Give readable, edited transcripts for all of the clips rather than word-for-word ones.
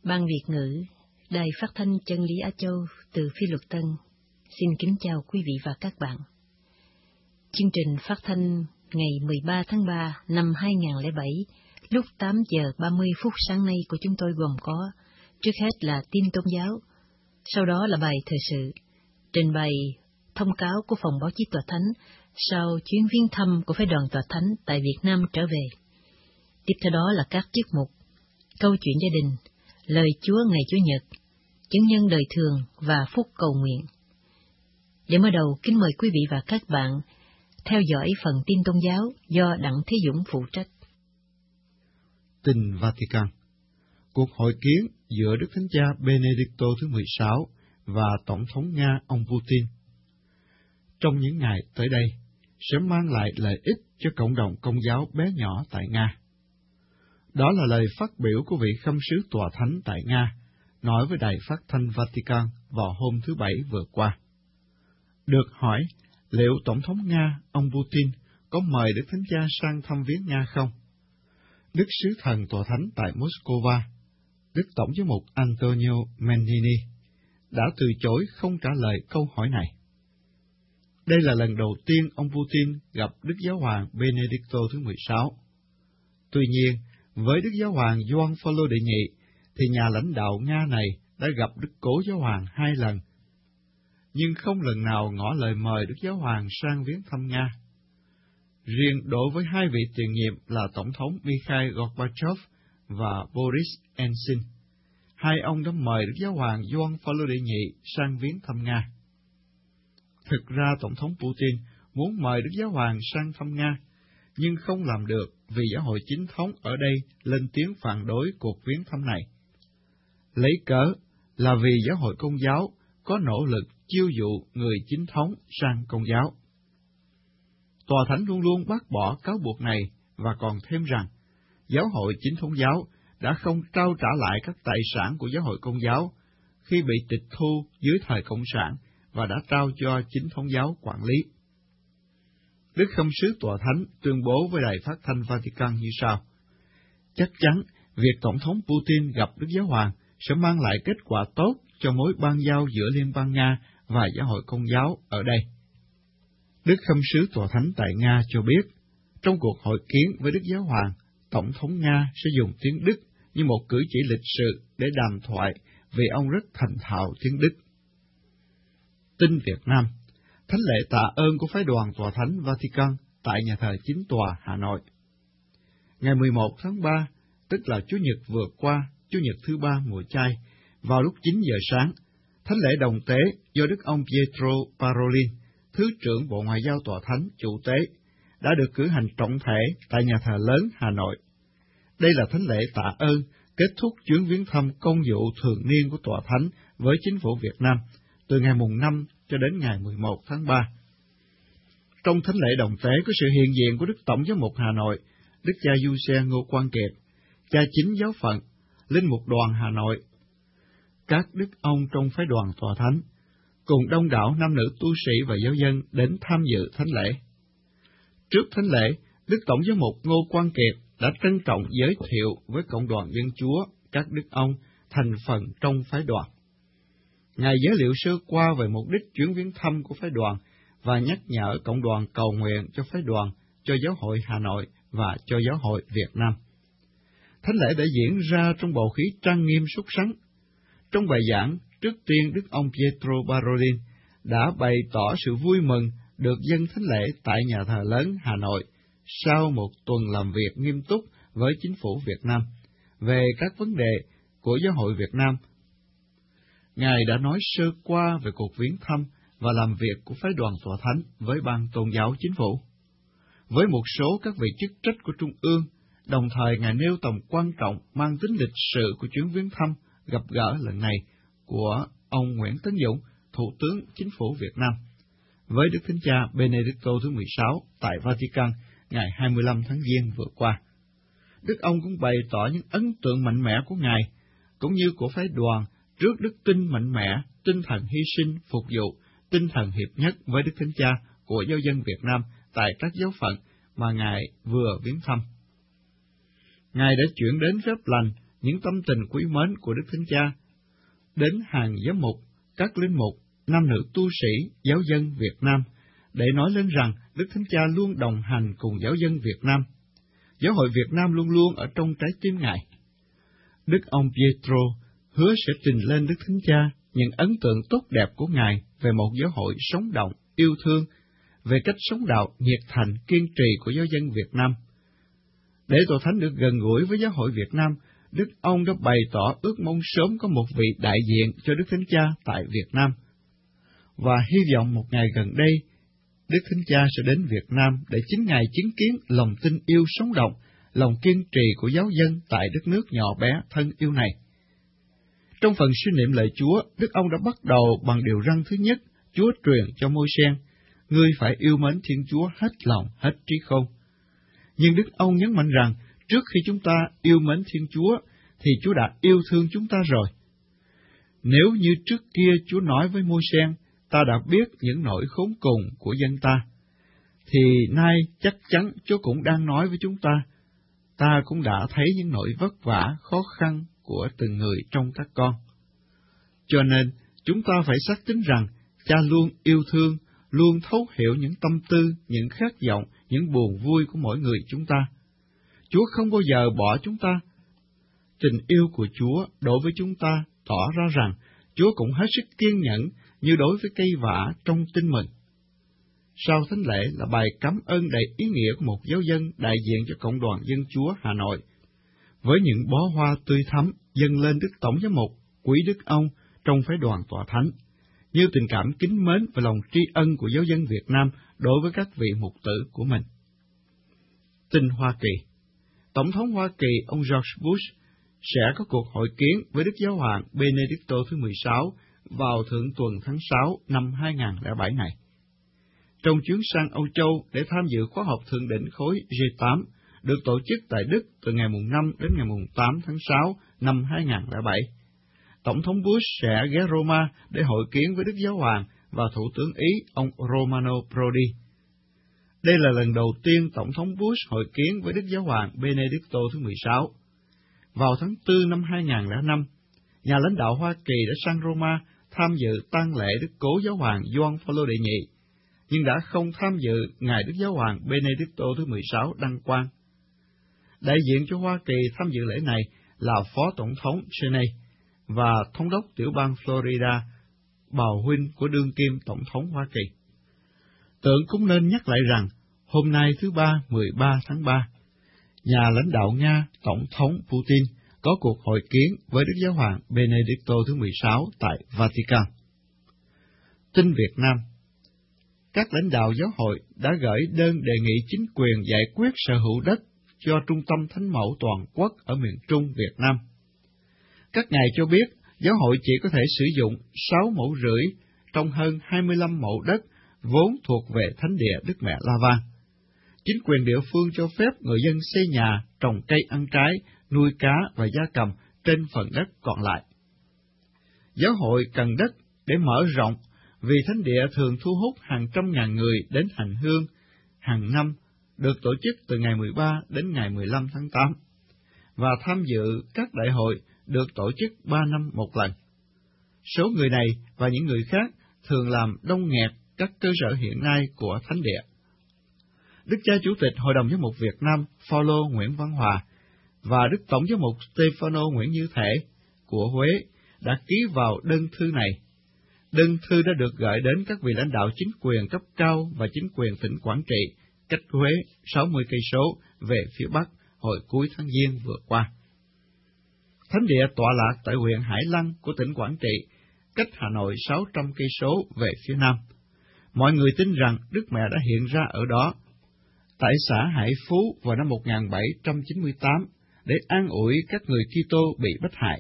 Ban Việt ngữ, Đài Phát thanh Chân lý Á Châu từ Phi Luật Tân, xin kính chào quý vị và các bạn. Chương trình phát thanh ngày 13 tháng 3 năm 2007, lúc 8 giờ 30 phút sáng nay của chúng tôi gồm có, trước hết là tin tôn giáo, sau đó là bài thời sự, trình bày thông cáo của Phòng Báo chí Tòa Thánh sau chuyến viếng thăm của Phái đoàn Tòa Thánh tại Việt Nam trở về. Tiếp theo đó là các tiết mục, câu chuyện gia đình, lời Chúa ngày Chủ nhật, chứng nhân đời thường và phúc cầu nguyện. Để mở đầu, kính mời quý vị và các bạn theo dõi phần tin tôn giáo do Đặng Thế Dũng phụ trách. Tin Vatican. Cuộc hội kiến giữa Đức Thánh Cha Benedicto thứ 16 và Tổng thống Nga ông Putin trong những ngày tới đây sẽ mang lại lợi ích cho cộng đồng Công giáo bé nhỏ tại Nga. Đó là lời phát biểu của vị khâm sứ Tòa Thánh tại Nga, nói với Đài Phát thanh Vatican vào hôm thứ Bảy vừa qua. Được hỏi, liệu Tổng thống Nga, ông Putin, có mời Đức Thánh Cha sang thăm viếng Nga không? Đức Sứ Thần Tòa Thánh tại Moscow, Đức Tổng giám mục Antonio Mendini, đã từ chối không trả lời câu hỏi này. Đây là lần đầu tiên ông Putin gặp Đức Giáo hoàng Benedicto thứ 16. Tuy nhiên, với Đức Giáo hoàng Gioan Phaolô đệ nhị, thì nhà lãnh đạo Nga này đã gặp Đức Cố Giáo hoàng 2 lần, nhưng không lần nào ngỏ lời mời Đức Giáo hoàng sang viếng thăm Nga. Riêng đối với hai vị tiền nhiệm là Tổng thống Mikhail Gorbachev và Boris Yeltsin, hai ông đã mời Đức Giáo hoàng Gioan Phaolô đệ nhị sang viếng thăm Nga. Thực ra Tổng thống Putin muốn mời Đức Giáo hoàng sang thăm Nga, nhưng không làm được vì giáo hội chính thống ở đây lên tiếng phản đối cuộc viếng thăm này. Lấy cớ là vì giáo hội Công giáo có nỗ lực chiêu dụ người chính thống sang Công giáo. Tòa Thánh luôn luôn bác bỏ cáo buộc này và còn thêm rằng giáo hội chính thống giáo đã không trao trả lại các tài sản của giáo hội Công giáo khi bị tịch thu dưới thời Cộng sản và đã trao cho chính thống giáo quản lý. Đức Khâm sứ Tòa Thánh tuyên bố với Đài Phát thanh Vatican như sau: chắc chắn việc Tổng thống Putin gặp Đức Giáo hoàng sẽ mang lại kết quả tốt cho mối ban giao giữa Liên bang Nga và giáo hội Công giáo ở đây. Đức Khâm sứ Tòa Thánh tại Nga cho biết, trong cuộc hội kiến với Đức Giáo hoàng, Tổng thống Nga sẽ dùng tiếng Đức như một cử chỉ lịch sự để đàm thoại vì ông rất thành thạo tiếng Đức. Tin Việt Nam. Thánh lễ tạ ơn của Phái đoàn Tòa Thánh Vatican tại nhà thờ Chính tòa Hà Nội. Ngày 11 tháng 3, tức là Chủ nhật vừa qua, Chủ nhật thứ 3 mùa chay, vào lúc 9 giờ sáng, thánh lễ đồng tế do Đức ông Pietro Parolin, Thứ trưởng Bộ Ngoại giao Tòa Thánh chủ tế, đã được cử hành trọng thể tại nhà thờ lớn Hà Nội. Đây là thánh lễ tạ ơn kết thúc chuyến viếng thăm công vụ thường niên của Tòa Thánh với chính phủ Việt Nam từ ngày mùng 5 cho đến ngày 11 tháng 3. Trong thánh lễ đồng tế có sự hiện diện của Đức Tổng giám mục Hà Nội, Đức cha Du Xe Ngô Quang Kiệt, cha chính giáo phận, linh mục đoàn Hà Nội, các đức ông trong phái đoàn Tòa Thánh, cùng đông đảo nam nữ tu sĩ và giáo dân đến tham dự thánh lễ. Trước thánh lễ, Đức Tổng giám mục Ngô Quang Kiệt đã trân trọng giới thiệu với cộng đoàn dân Chúa các đức ông thành phần trong phái đoàn. Ngài giới thiệu sơ qua về mục đích chuyến viếng thăm của phái đoàn và nhắc nhở cộng đoàn cầu nguyện cho phái đoàn, cho giáo hội Hà Nội và cho giáo hội Việt Nam. Thánh lễ đã diễn ra trong bầu khí trang nghiêm sốt sắng. Trong bài giảng, trước tiên Đức ông Pietro Parolin đã bày tỏ sự vui mừng được dâng thánh lễ tại nhà thờ lớn Hà Nội sau một tuần làm việc nghiêm túc với chính phủ Việt Nam về các vấn đề của giáo hội Việt Nam. Ngài đã nói sơ qua về cuộc viếng thăm và làm việc của phái đoàn Tòa Thánh với ban tôn giáo chính phủ. Với một số các vị chức trách của Trung ương, đồng thời Ngài nêu tầm quan trọng mang tính lịch sử của chuyến viếng thăm gặp gỡ lần này của ông Nguyễn Tấn Dũng, Thủ tướng Chính phủ Việt Nam, với Đức Thánh Cha Benedicto thứ 16 tại Vatican ngày 25 tháng Giêng vừa qua. Đức ông cũng bày tỏ những ấn tượng mạnh mẽ của Ngài, cũng như của phái đoàn trước đức tin mạnh mẽ, tinh thần hy sinh, phục vụ, tinh thần hiệp nhất với Đức Thánh Cha của giáo dân Việt Nam tại các giáo phận mà Ngài vừa viếng thăm. Ngài đã chuyển đến phép lành những tâm tình quý mến của Đức Thánh Cha đến hàng giám mục, các linh mục, nam nữ tu sĩ, giáo dân Việt Nam, để nói lên rằng Đức Thánh Cha luôn đồng hành cùng giáo dân Việt Nam. Giáo hội Việt Nam luôn luôn ở trong trái tim Ngài. Đức ông Pietro hứa sẽ trình lên Đức Thánh Cha những ấn tượng tốt đẹp của Ngài về một giáo hội sống động, yêu thương, về cách sống đạo, nhiệt thành, kiên trì của giáo dân Việt Nam. Để Tòa Thánh được gần gũi với giáo hội Việt Nam, Đức ông đã bày tỏ ước mong sớm có một vị đại diện cho Đức Thánh Cha tại Việt Nam. Và hy vọng một ngày gần đây, Đức Thánh Cha sẽ đến Việt Nam để chính Ngài chứng kiến lòng tin yêu sống động, lòng kiên trì của giáo dân tại đất nước nhỏ bé thân yêu này. Trong phần suy niệm lời Chúa, Đức ông đã bắt đầu bằng điều răn thứ nhất, Chúa truyền cho Môi-se: ngươi phải yêu mến Thiên Chúa hết lòng, hết trí khôn. Nhưng Đức ông nhấn mạnh rằng, trước khi chúng ta yêu mến Thiên Chúa, thì Chúa đã yêu thương chúng ta rồi. Nếu như trước kia Chúa nói với Môi-se, ta đã biết những nỗi khốn cùng của dân ta, thì nay chắc chắn Chúa cũng đang nói với chúng ta cũng đã thấy những nỗi vất vả, khó khăn của từng người trong các con. Cho nên, chúng ta phải xác tín rằng, Cha luôn yêu thương, luôn thấu hiểu những tâm tư, những khát vọng, những buồn vui của mỗi người chúng ta. Chúa không bao giờ bỏ chúng ta. Tình yêu của Chúa đối với chúng ta tỏ ra rằng Chúa cũng hết sức kiên nhẫn như đối với cây vả trong Tin Mừng. Sau thánh lễ là bài cảm ơn đầy ý nghĩa của một giáo dân đại diện cho Cộng đoàn Dân Chúa Hà Nội, với những bó hoa tươi thắm dâng lên Đức Tổng giám mục, quý Đức ông trong phái đoàn Tòa Thánh, như tình cảm kính mến và lòng tri ân của giáo dân Việt Nam đối với các vị mục tử của mình. Tin Hoa Kỳ. Tổng thống Hoa Kỳ ông George Bush sẽ có cuộc hội kiến với Đức Giáo hoàng Benedicto thứ 16 vào thượng tuần tháng 6 năm 2007 này. Trong chuyến sang Âu Châu để tham dự khóa họp thượng đỉnh khối G8 được tổ chức tại Đức từ ngày 5 đến ngày 8 tháng 6 năm 2007, Tổng thống Bush sẽ ghé Roma để hội kiến với Đức Giáo hoàng và Thủ tướng Ý ông Romano Prodi. Đây là lần đầu tiên Tổng thống Bush hội kiến với Đức Giáo hoàng Benedicto thứ 16. Vào tháng 4 năm 2005, nhà lãnh đạo Hoa Kỳ đã sang Roma tham dự tang lễ Đức Cố Giáo hoàng Gioan Phaolô đệ nhị, nhưng đã không tham dự ngày Đức Giáo hoàng Benedicto thứ 16 đăng quang. Đại diện cho Hoa Kỳ tham dự lễ này là Phó Tổng thống Cheney và Thống đốc tiểu bang Florida, bào huynh của đương kim Tổng thống Hoa Kỳ. Tượng cũng nên nhắc lại rằng, hôm nay thứ Ba, 13 tháng 3, nhà lãnh đạo Nga, Tổng thống Putin, có cuộc hội kiến với Đức Giáo hoàng Benedicto thứ 16 tại Vatican. Tin Việt Nam. Các lãnh đạo giáo hội đã gửi đơn đề nghị chính quyền giải quyết sở hữu đất cho Trung tâm Thánh Mẫu Toàn quốc ở miền Trung Việt Nam. Các ngài cho biết, giáo hội chỉ có thể sử dụng 6,5 mẫu trong hơn 25 mẫu đất vốn thuộc về Thánh địa Đức Mẹ La Vang. Chính quyền địa phương cho phép người dân xây nhà, trồng cây ăn trái, nuôi cá và gia cầm trên phần đất còn lại. Giáo hội cần đất để mở rộng, vì thánh địa thường thu hút hàng trăm ngàn người đến hành hương hàng năm, được tổ chức từ ngày 13 đến ngày 15 tháng 8, và tham dự các đại hội được tổ chức 3 năm một lần. Số người này và những người khác thường làm đông nghẹt các cơ sở hiện nay của thánh địa. Đức cha Chủ tịch Hội đồng Giám mục Việt Nam Phaolô Nguyễn Văn Hòa và Đức Tổng giám mục Stefano Nguyễn Như Thể của Huế đã ký vào đơn thư này. Đơn thư đã được gửi đến các vị lãnh đạo chính quyền cấp cao và chính quyền tỉnh Quảng Trị, cách Huế 60 cây số về phía bắc hồi cuối tháng Giêng vừa qua. Thánh địa tọa lạc tại huyện Hải Lăng của tỉnh Quảng Trị, cách Hà Nội 600 cây số về phía nam. Mọi người tin rằng Đức Mẹ đã hiện ra ở đó, tại xã Hải Phú vào năm 1798 để an ủi các người Kitô bị bắt hại.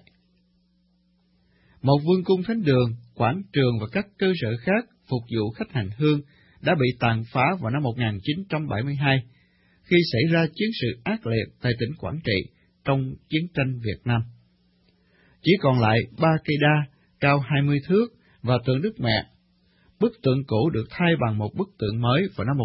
Một vương cung thánh đường, quảng trường và các cơ sở khác phục vụ khách hành hương đã bị tàn phá vào năm 1972 khi xảy ra chiến sự ác liệt tại tỉnh Quảng Trị trong chiến tranh Việt Nam. Chỉ còn lại 3 cây đa cao 20 thước và tượng Đức Mẹ. Bức tượng cũ được thay bằng một bức tượng mới vào năm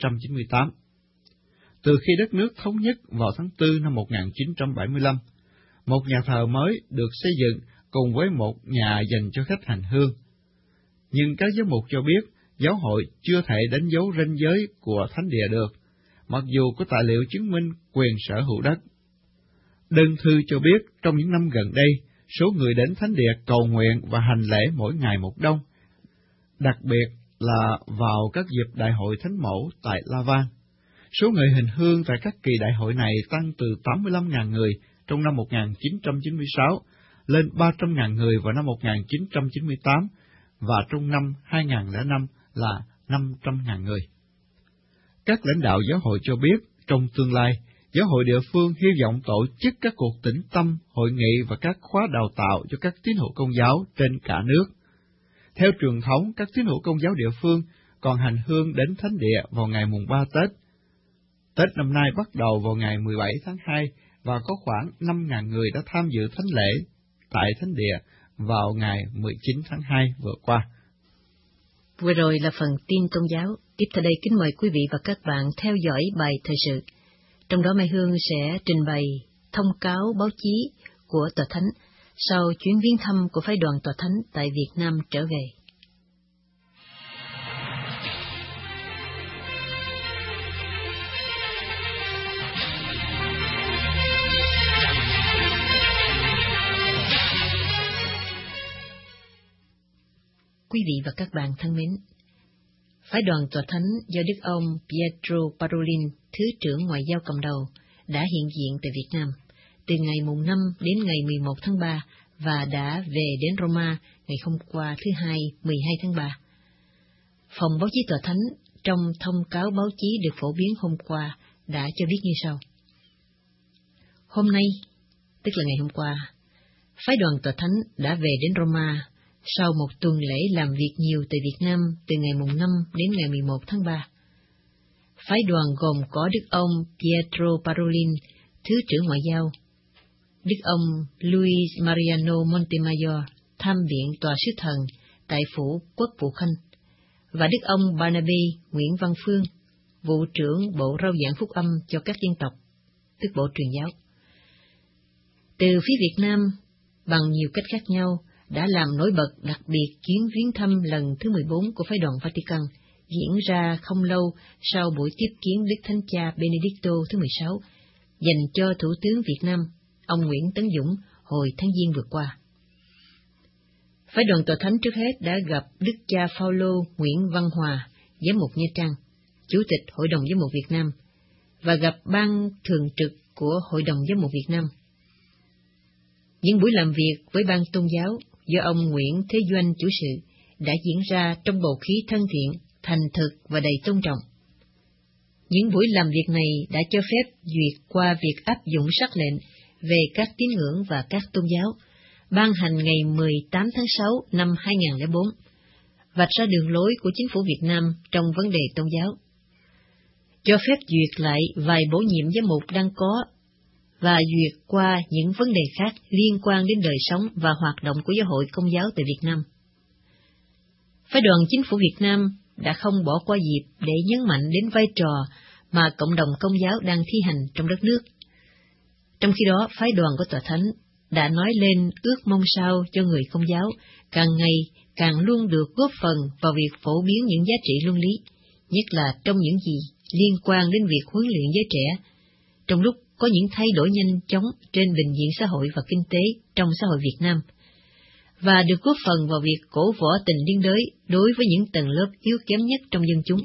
1998. Từ khi đất nước thống nhất vào tháng 4 năm 1975, một nhà thờ mới được xây dựng cùng với một nhà dành cho khách hành hương. Nhưng các giám mục cho biết giáo hội chưa thể đánh dấu ranh giới của thánh địa được, mặc dù có tài liệu chứng minh quyền sở hữu đất. Đơn thư cho biết trong những năm gần đây, số người đến thánh địa cầu nguyện và hành lễ mỗi ngày một đông, đặc biệt là vào các dịp đại hội thánh mẫu tại Lavan. Số người hành hương tại các kỳ đại hội này tăng từ 85.000 người trong năm 1996 lên 300.000 người vào năm 1998, và trong năm 2005 là 500.000 người. Các lãnh đạo giáo hội cho biết trong tương lai, giáo hội địa phương hy vọng tổ chức các cuộc tĩnh tâm, hội nghị và các khóa đào tạo cho các tín hữu Công giáo trên cả nước. Theo truyền thống, các tín hữu Công giáo địa phương còn hành hương đến thánh địa vào ngày mùng 3 Tết. Tết năm nay bắt đầu vào ngày 17 tháng 2 và có khoảng 5.000 người đã tham dự thánh lễ tại thánh địa vào ngày 19 tháng 2 vừa qua. Vừa rồi là phần tin tôn giáo. Tiếp theo đây kính mời quý vị và các bạn theo dõi bài thời sự. Trong đó Mai Hương sẽ trình bày thông cáo báo chí của Tòa Thánh sau chuyến viếng thăm của phái đoàn Tòa Thánh tại Việt Nam trở về. Quý vị và các bạn thân mến, phái đoàn Tòa Thánh do Đức ông Pietro Parolin, Thứ trưởng Ngoại giao cầm đầu, đã hiện diện tại Việt Nam từ ngày mùng 5 đến ngày 11 tháng 3 và đã về đến Roma ngày hôm qua thứ Hai 12 tháng 3. Phòng báo chí Tòa Thánh trong thông cáo báo chí được phổ biến hôm qua đã cho biết như sau. Hôm nay, tức là ngày hôm qua, phái đoàn Tòa Thánh đã về đến Roma sau một tuần lễ làm việc nhiều tại Việt Nam từ ngày mùng 5 đến ngày 11 tháng 3. Phái đoàn gồm có Đức ông Pietro Parolin, Thứ trưởng Ngoại giao, Đức ông Luis Mariano Montemayor, tham biện tòa sứ thần tại phủ Quốc vụ Khanh, và Đức ông Barnaby Nguyễn Văn Phương, vụ trưởng Bộ Rao giảng Phúc âm cho các dân tộc, tức Bộ Truyền giáo. Từ phía Việt Nam, bằng nhiều cách khác nhau, đã làm nổi bật đặc biệt chuyến viếng thăm lần thứ 14 của phái đoàn Vatican, diễn ra không lâu sau buổi tiếp kiến Đức Thánh Cha Benedicto thứ 16, dành cho Thủ tướng Việt Nam, ông Nguyễn Tấn Dũng, hồi tháng Giêng vừa qua. Phái đoàn Tòa Thánh trước hết đã gặp Đức cha Phaolô Nguyễn Văn Hòa, giám mục Nha Trang, Chủ tịch Hội đồng Giám mục Việt Nam, và gặp ban thường trực của Hội đồng Giám mục Việt Nam. Những buổi làm việc với ban tôn giáo do ông Nguyễn Thế Doanh chủ sự đã diễn ra trong bầu khí thân thiện, thành thực và đầy tôn trọng. Những buổi làm việc này đã cho phép duyệt qua việc áp dụng sắc lệnh về các tín ngưỡng và các tôn giáo, ban hành ngày 18 tháng 6 năm 2004, vạch ra đường lối của chính phủ Việt Nam trong vấn đề tôn giáo, cho phép duyệt lại vài bổ nhiệm giám mục đang có, và duyệt qua những vấn đề khác liên quan đến đời sống và hoạt động của giáo hội Công giáo tại Việt Nam. Phái đoàn chính phủ Việt Nam đã không bỏ qua dịp để nhấn mạnh đến vai trò mà cộng đồng Công giáo đang thi hành trong đất nước. Trong khi đó, phái đoàn của Tòa Thánh đã nói lên ước mong sao cho người Công giáo càng ngày càng luôn được góp phần vào việc phổ biến những giá trị luân lý, nhất là trong những gì liên quan đến việc huấn luyện giới trẻ, trong lúc có những thay đổi nhanh chóng trên bình diện xã hội và kinh tế trong xã hội Việt Nam, và được góp phần vào việc cổ võ tình liên đới đối với những tầng lớp yếu kém nhất trong dân chúng.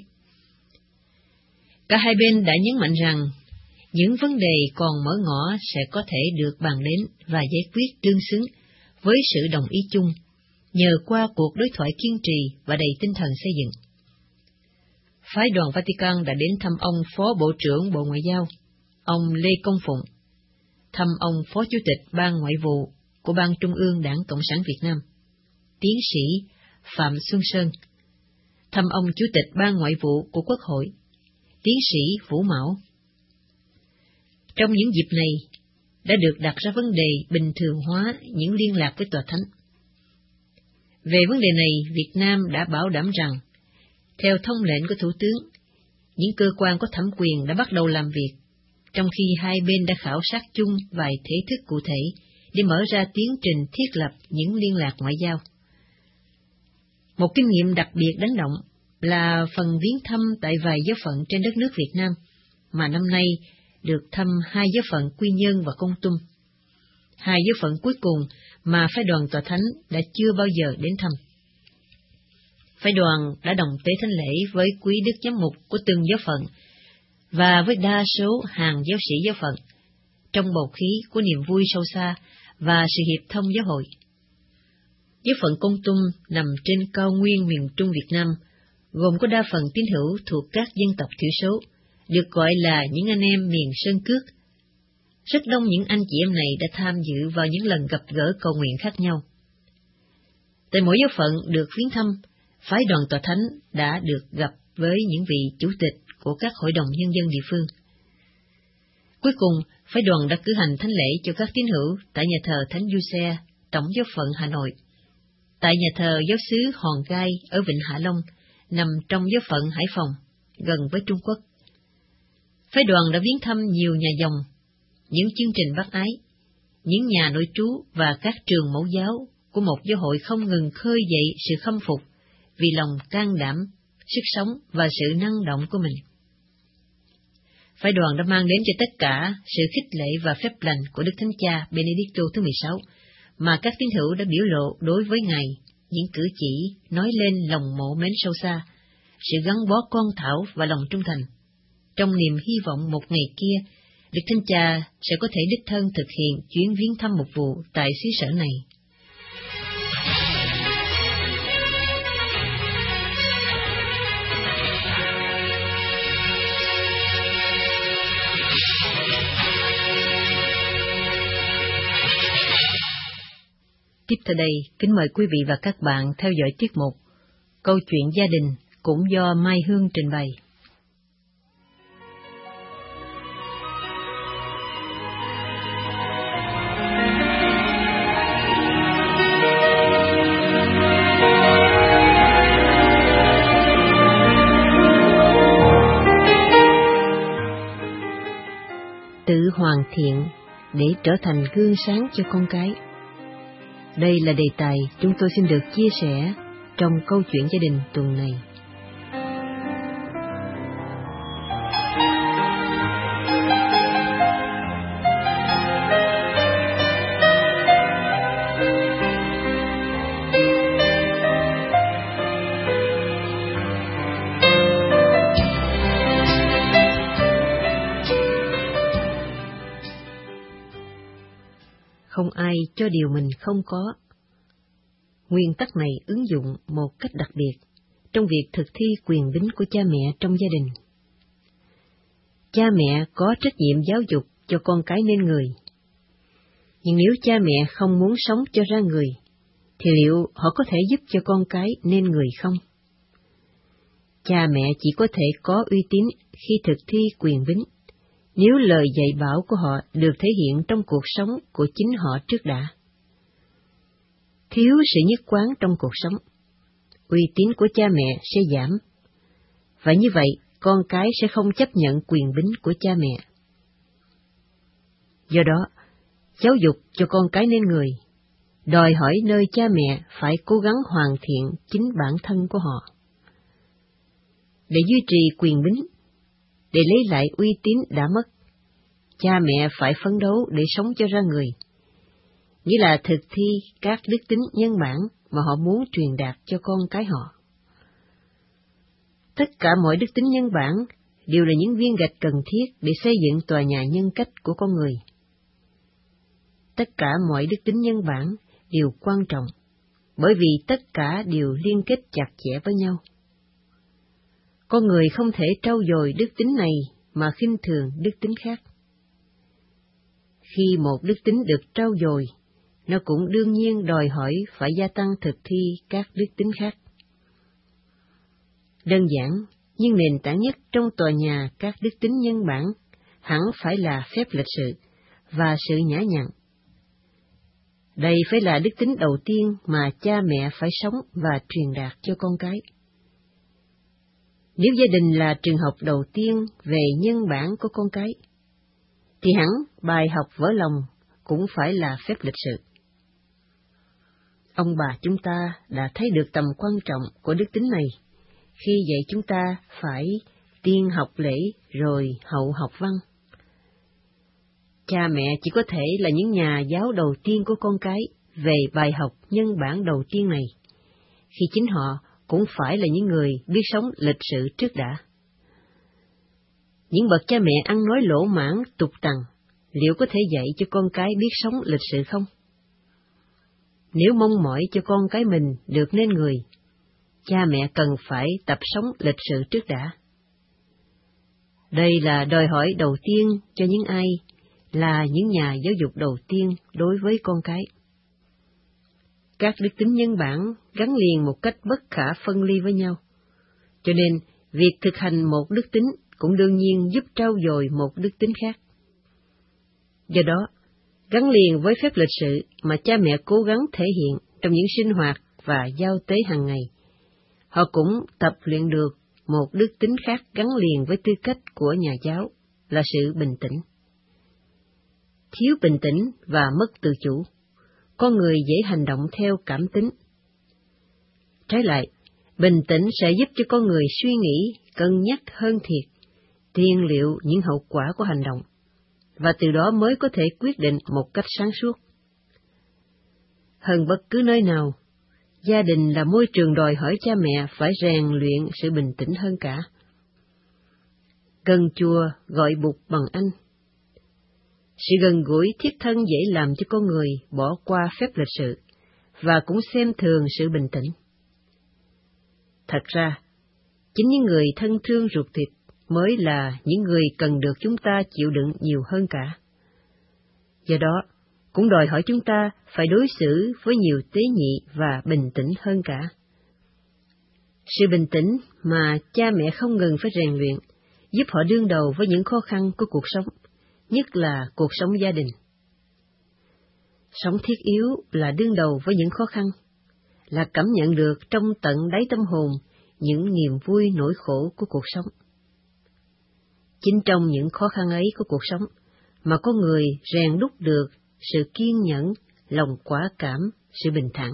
Cả hai bên đã nhấn mạnh rằng những vấn đề còn mở ngỏ sẽ có thể được bàn đến và giải quyết tương xứng với sự đồng ý chung, nhờ qua cuộc đối thoại kiên trì và đầy tinh thần xây dựng. Phái đoàn Vatican đã đến thăm ông Phó Bộ trưởng Bộ Ngoại giao, ông Lê Công Phụng, thăm ông Phó Chủ tịch Ban Ngoại vụ của Ban Trung ương Đảng Cộng sản Việt Nam, tiến sĩ Phạm Xuân Sơn, thăm ông Chủ tịch Ban Ngoại vụ của Quốc hội, tiến sĩ Vũ Mão. Trong những dịp này, đã được đặt ra vấn đề bình thường hóa những liên lạc với Tòa Thánh. Về vấn đề này, Việt Nam đã bảo đảm rằng, theo thông lệnh của Thủ tướng, những cơ quan có thẩm quyền đã bắt đầu làm việc, trong khi hai bên đã khảo sát chung vài thể thức cụ thể để mở ra tiến trình thiết lập những liên lạc ngoại giao. Một kinh nghiệm đặc biệt đánh động là phần viếng thăm tại vài giáo phận trên đất nước Việt Nam, mà năm nay được thăm 2 giáo phận Quy Nhơn và Kon Tum, 2 giáo phận cuối cùng mà phái đoàn Tòa Thánh đã chưa bao giờ đến thăm. Phái đoàn đã đồng tế thánh lễ với quý đức giám mục của từng giáo phận và với đa số hàng giáo sĩ giáo phận, trong bầu khí của niềm vui sâu xa và sự hiệp thông giáo hội. Giáo phận Kon Tum nằm trên cao nguyên miền Trung Việt Nam, gồm có đa phần tín hữu thuộc các dân tộc thiểu số, được gọi là những anh em miền Sơn Cước. Rất đông những anh chị em này đã tham dự vào những lần gặp gỡ cầu nguyện khác nhau. Tại mỗi giáo phận được viếng thăm, phái đoàn Tòa Thánh đã được gặp với những vị chủ tịch của các hội đồng nhân dân địa phương. Cuối cùng, phái đoàn đã cử hành thánh lễ cho các tín hữu tại nhà thờ Thánh Giuse, tổng giáo phận Hà Nội, tại nhà thờ giáo xứ Hòn Gai ở Vịnh Hạ Long, nằm trong giáo phận Hải Phòng, gần với Trung Quốc. Phái đoàn đã viếng thăm nhiều nhà dòng, những chương trình bác ái, những nhà nội trú và các trường mẫu giáo của một giáo hội không ngừng khơi dậy sự khâm phục vì lòng can đảm, sức sống và sự năng động của mình. Phái đoàn đã mang đến cho tất cả sự khích lệ và phép lành của Đức Thánh Cha Benedicto thứ 16, mà các tín hữu đã biểu lộ đối với Ngài, những cử chỉ nói lên lòng mộ mến sâu xa, sự gắn bó con thảo và lòng trung thành. Trong niềm hy vọng một ngày kia, Đức Thánh Cha sẽ có thể đích thân thực hiện chuyến viếng thăm mục vụ tại xứ sở này. Tiếp theo đây, kính mời quý vị và các bạn theo dõi tiết mục Câu chuyện gia đình, cũng do Mai Hương trình bày. Tự hoàn thiện để trở thành gương sáng cho con cái. Đây là đề tài chúng tôi xin được chia sẻ trong câu chuyện gia đình tuần này. Không ai cho điều mình không có. Nguyên tắc này ứng dụng một cách đặc biệt trong việc thực thi quyền bính của cha mẹ trong gia đình. Cha mẹ có trách nhiệm giáo dục cho con cái nên người. Nhưng nếu cha mẹ không muốn sống cho ra người, thì liệu họ có thể giúp cho con cái nên người không? Cha mẹ chỉ có thể có uy tín khi thực thi quyền bính, nếu lời dạy bảo của họ được thể hiện trong cuộc sống của chính họ trước đã. Thiếu sự nhất quán trong cuộc sống, uy tín của cha mẹ sẽ giảm, và như vậy con cái sẽ không chấp nhận quyền bính của cha mẹ. Do đó, giáo dục cho con cái nên người, đòi hỏi nơi cha mẹ phải cố gắng hoàn thiện chính bản thân của họ. Để duy trì quyền bính, để lấy lại uy tín đã mất, cha mẹ phải phấn đấu để sống cho ra người, nghĩa là thực thi các đức tính nhân bản mà họ muốn truyền đạt cho con cái họ. Tất cả mọi đức tính nhân bản đều là những viên gạch cần thiết để xây dựng tòa nhà nhân cách của con người. Tất cả mọi đức tính nhân bản đều quan trọng, bởi vì tất cả đều liên kết chặt chẽ với nhau. Con người không thể trau dồi đức tính này mà khinh thường đức tính khác. Khi một đức tính được trau dồi, nó cũng đương nhiên đòi hỏi phải gia tăng thực thi các đức tính khác. Đơn giản, nhưng nền tảng nhất trong tòa nhà các đức tính nhân bản hẳn phải là phép lịch sự và sự nhã nhặn. Đây phải là đức tính đầu tiên mà cha mẹ phải sống và truyền đạt cho con cái. Nếu gia đình là trường học đầu tiên về nhân bản của con cái, thì hẳn bài học vỡ lòng cũng phải là phép lịch sự. Ông bà chúng ta đã thấy được tầm quan trọng của đức tính này khi dạy chúng ta phải tiên học lễ rồi hậu học văn. Cha mẹ chỉ có thể là những nhà giáo đầu tiên của con cái về bài học nhân bản đầu tiên này, khi chính họ cũng phải là những người biết sống lịch sự trước đã. Những bậc cha mẹ ăn nói lỗ mãng, tục tằng, liệu có thể dạy cho con cái biết sống lịch sự không? Nếu mong mỏi cho con cái mình được nên người, cha mẹ cần phải tập sống lịch sự trước đã. Đây là đòi hỏi đầu tiên cho những ai là những nhà giáo dục đầu tiên đối với con cái. Các đức tính nhân bản gắn liền một cách bất khả phân ly với nhau, cho nên việc thực hành một đức tính cũng đương nhiên giúp trau dồi một đức tính khác. Do đó, gắn liền với phép lịch sự mà cha mẹ cố gắng thể hiện trong những sinh hoạt và giao tế hàng ngày, họ cũng tập luyện được một đức tính khác gắn liền với tư cách của nhà giáo là sự bình tĩnh. Thiếu bình tĩnh và mất tự chủ, con người dễ hành động theo cảm tính. Trái lại, bình tĩnh sẽ giúp cho con người suy nghĩ, cân nhắc hơn thiệt, tiên liệu những hậu quả của hành động, và từ đó mới có thể quyết định một cách sáng suốt. Hơn bất cứ nơi nào, gia đình là môi trường đòi hỏi cha mẹ phải rèn luyện sự bình tĩnh hơn cả. Gần chùa gọi Bụt bằng anh. Sự gần gũi thiết thân dễ làm cho con người bỏ qua phép lịch sự, và cũng xem thường sự bình tĩnh. Thật ra, chính những người thân thương ruột thịt mới là những người cần được chúng ta chịu đựng nhiều hơn cả. Do đó, cũng đòi hỏi chúng ta phải đối xử với nhiều tế nhị và bình tĩnh hơn cả. Sự bình tĩnh mà cha mẹ không ngừng phải rèn luyện, giúp họ đương đầu với những khó khăn của cuộc sống, nhất là cuộc sống gia đình. Sống thiết yếu là đương đầu với những khó khăn, là cảm nhận được trong tận đáy tâm hồn những niềm vui nỗi khổ của cuộc sống. Chính trong những khó khăn ấy của cuộc sống mà con người rèn đúc được sự kiên nhẫn, lòng quả cảm, sự bình thản.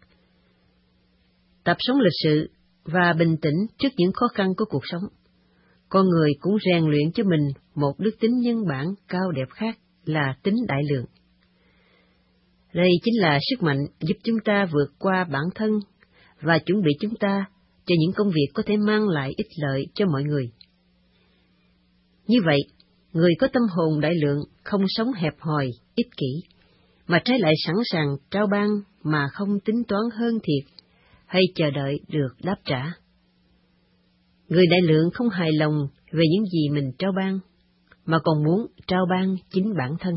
Tập sống lịch sự và bình tĩnh trước những khó khăn của cuộc sống, con người cũng rèn luyện cho mình một đức tính nhân bản cao đẹp khác là tính đại lượng. Đây chính là sức mạnh giúp chúng ta vượt qua bản thân và chuẩn bị chúng ta cho những công việc có thể mang lại ích lợi cho mọi người. Như vậy, người có tâm hồn đại lượng không sống hẹp hòi, ích kỷ, mà trái lại sẵn sàng trao ban mà không tính toán hơn thiệt, hay chờ đợi được đáp trả. Người đại lượng không hài lòng về những gì mình trao ban, mà còn muốn trao ban chính bản thân.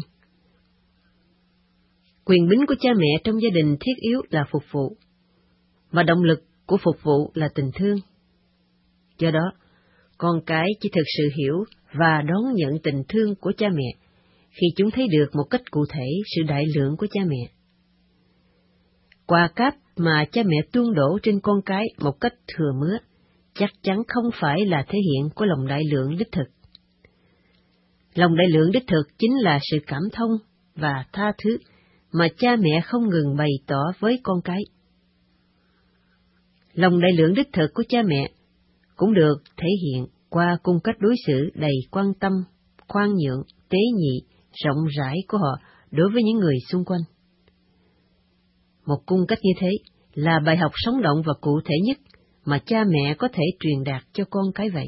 Quyền bính của cha mẹ trong gia đình thiết yếu là phục vụ, mà động lực của phục vụ là tình thương. Do đó, con cái chỉ thực sự hiểu và đón nhận tình thương của cha mẹ khi chúng thấy được một cách cụ thể sự đại lượng của cha mẹ. Quà cáp mà cha mẹ tuôn đổ trên con cái một cách thừa mứa chắc chắn không phải là thể hiện của lòng đại lượng đích thực. Lòng đại lượng đích thực chính là sự cảm thông và tha thứ mà cha mẹ không ngừng bày tỏ với con cái. Lòng đại lượng đích thực của cha mẹ cũng được thể hiện qua cung cách đối xử đầy quan tâm, khoan nhượng, tế nhị, rộng rãi của họ đối với những người xung quanh. Một cung cách như thế là bài học sống động và cụ thể nhất mà cha mẹ có thể truyền đạt cho con cái vậy.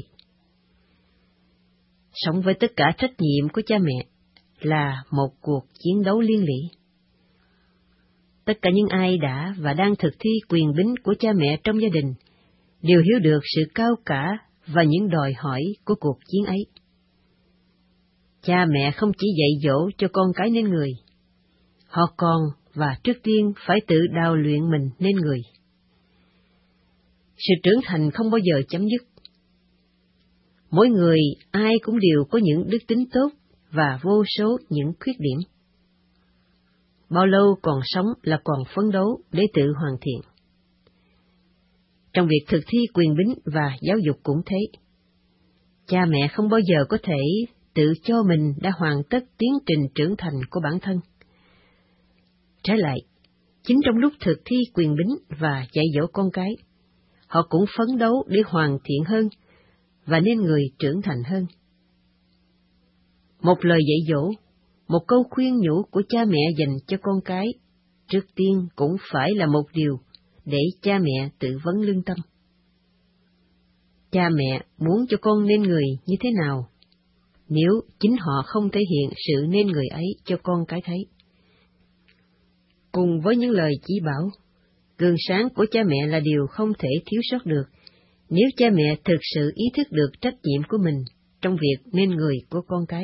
Sống với tất cả trách nhiệm của cha mẹ là một cuộc chiến đấu liên lỉ. Tất cả những ai đã và đang thực thi quyền bính của cha mẹ trong gia đình đều hiểu được sự cao cả và những đòi hỏi của cuộc chiến ấy. Cha mẹ không chỉ dạy dỗ cho con cái nên người, họ còn và trước tiên phải tự đào luyện mình nên người. Sự trưởng thành không bao giờ chấm dứt. Mỗi người ai cũng đều có những đức tính tốt và vô số những khuyết điểm. Bao lâu còn sống là còn phấn đấu để tự hoàn thiện. Trong việc thực thi quyền bính và giáo dục cũng thế. Cha mẹ không bao giờ có thể tự cho mình đã hoàn tất tiến trình trưởng thành của bản thân, trái lại, chính trong lúc thực thi quyền bính và dạy dỗ con cái, họ cũng phấn đấu để hoàn thiện hơn và nên người trưởng thành hơn. Một lời dạy dỗ, một câu khuyên nhủ của cha mẹ dành cho con cái, trước tiên cũng phải là một điều để cha mẹ tự vấn lương tâm. Cha mẹ muốn cho con nên người như thế nào, nếu chính họ không thể hiện sự nên người ấy cho con cái thấy? Cùng với những lời chỉ bảo, gương sáng của cha mẹ là điều không thể thiếu sót được, nếu cha mẹ thực sự ý thức được trách nhiệm của mình trong việc nên người của con cái.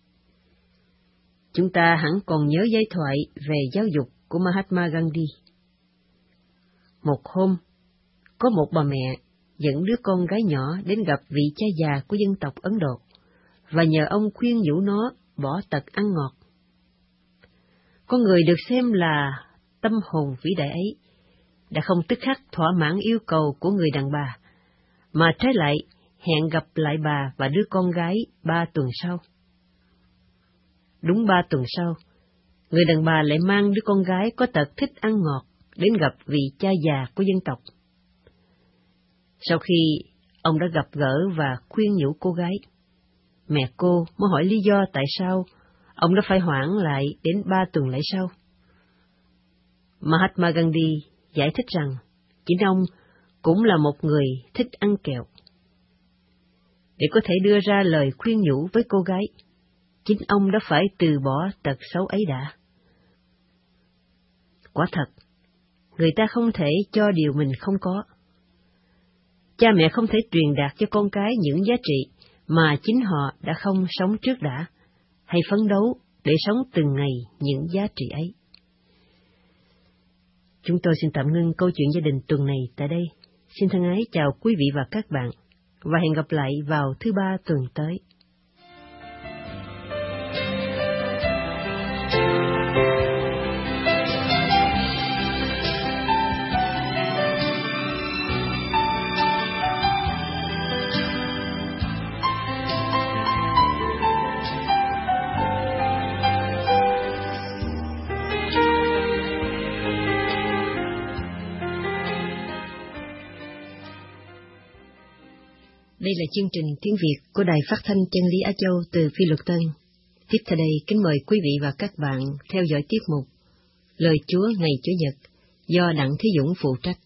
Chúng ta hẳn còn nhớ giai thoại về giáo dục của Mahatma Gandhi. Một hôm, có một bà mẹ dẫn đứa con gái nhỏ đến gặp vị cha già của dân tộc Ấn Độ và nhờ ông khuyên nhủ nó bỏ tật ăn ngọt. Con người được xem là tâm hồn vĩ đại ấy đã không tức khắc thỏa mãn yêu cầu của người đàn bà, mà trái lại hẹn gặp lại bà và đứa con gái 3 tuần sau. Đúng 3 tuần sau, người đàn bà lại mang đứa con gái có tật thích ăn ngọt đến gặp vị cha già của dân tộc. Sau khi ông đã gặp gỡ và khuyên nhủ cô gái, mẹ cô mới hỏi lý do tại sao ông đã phải hoãn lại đến 3 tuần lễ sau. Mahatma Gandhi giải thích rằng chính ông cũng là một người thích ăn kẹo. Để có thể đưa ra lời khuyên nhủ với cô gái, chính ông đã phải từ bỏ tật xấu ấy đã. Quả thật, người ta không thể cho điều mình không có. Cha mẹ không thể truyền đạt cho con cái những giá trị mà chính họ đã không sống trước đã, hay phấn đấu để sống từng ngày những giá trị ấy. Chúng tôi xin tạm ngưng câu chuyện gia đình tuần này tại đây. Xin thân ái chào quý vị và các bạn, và hẹn gặp lại vào thứ Ba tuần tới. Đây là chương trình tiếng Việt của Đài Phát thanh Chân lý Á Châu từ Phi Luật Tân. Tiếp theo đây, kính mời quý vị và các bạn theo dõi tiết mục Lời Chúa ngày Chủ nhật do Đặng Thí Dũng phụ trách.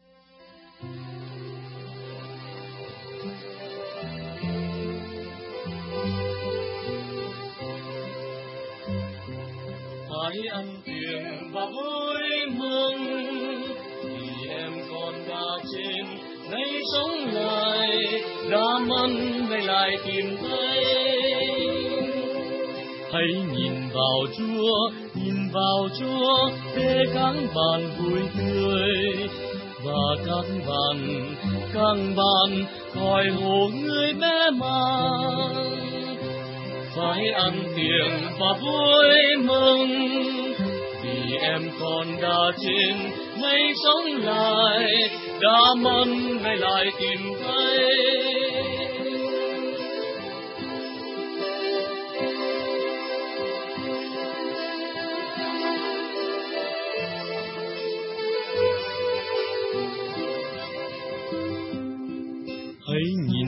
Hãy ăn tiền và vui mừng vì em còn đã trên nay sống lại, đã mất về lại tìm thấy. Hãy nhìn vào Chúa để các bạn vui tươi, và các bạn khỏi hổ người bé màng. Phải ăn tiền và vui mừng vì em còn đã trên nay sống lại, đã mất về lại tìm thấy. Hãy nhìn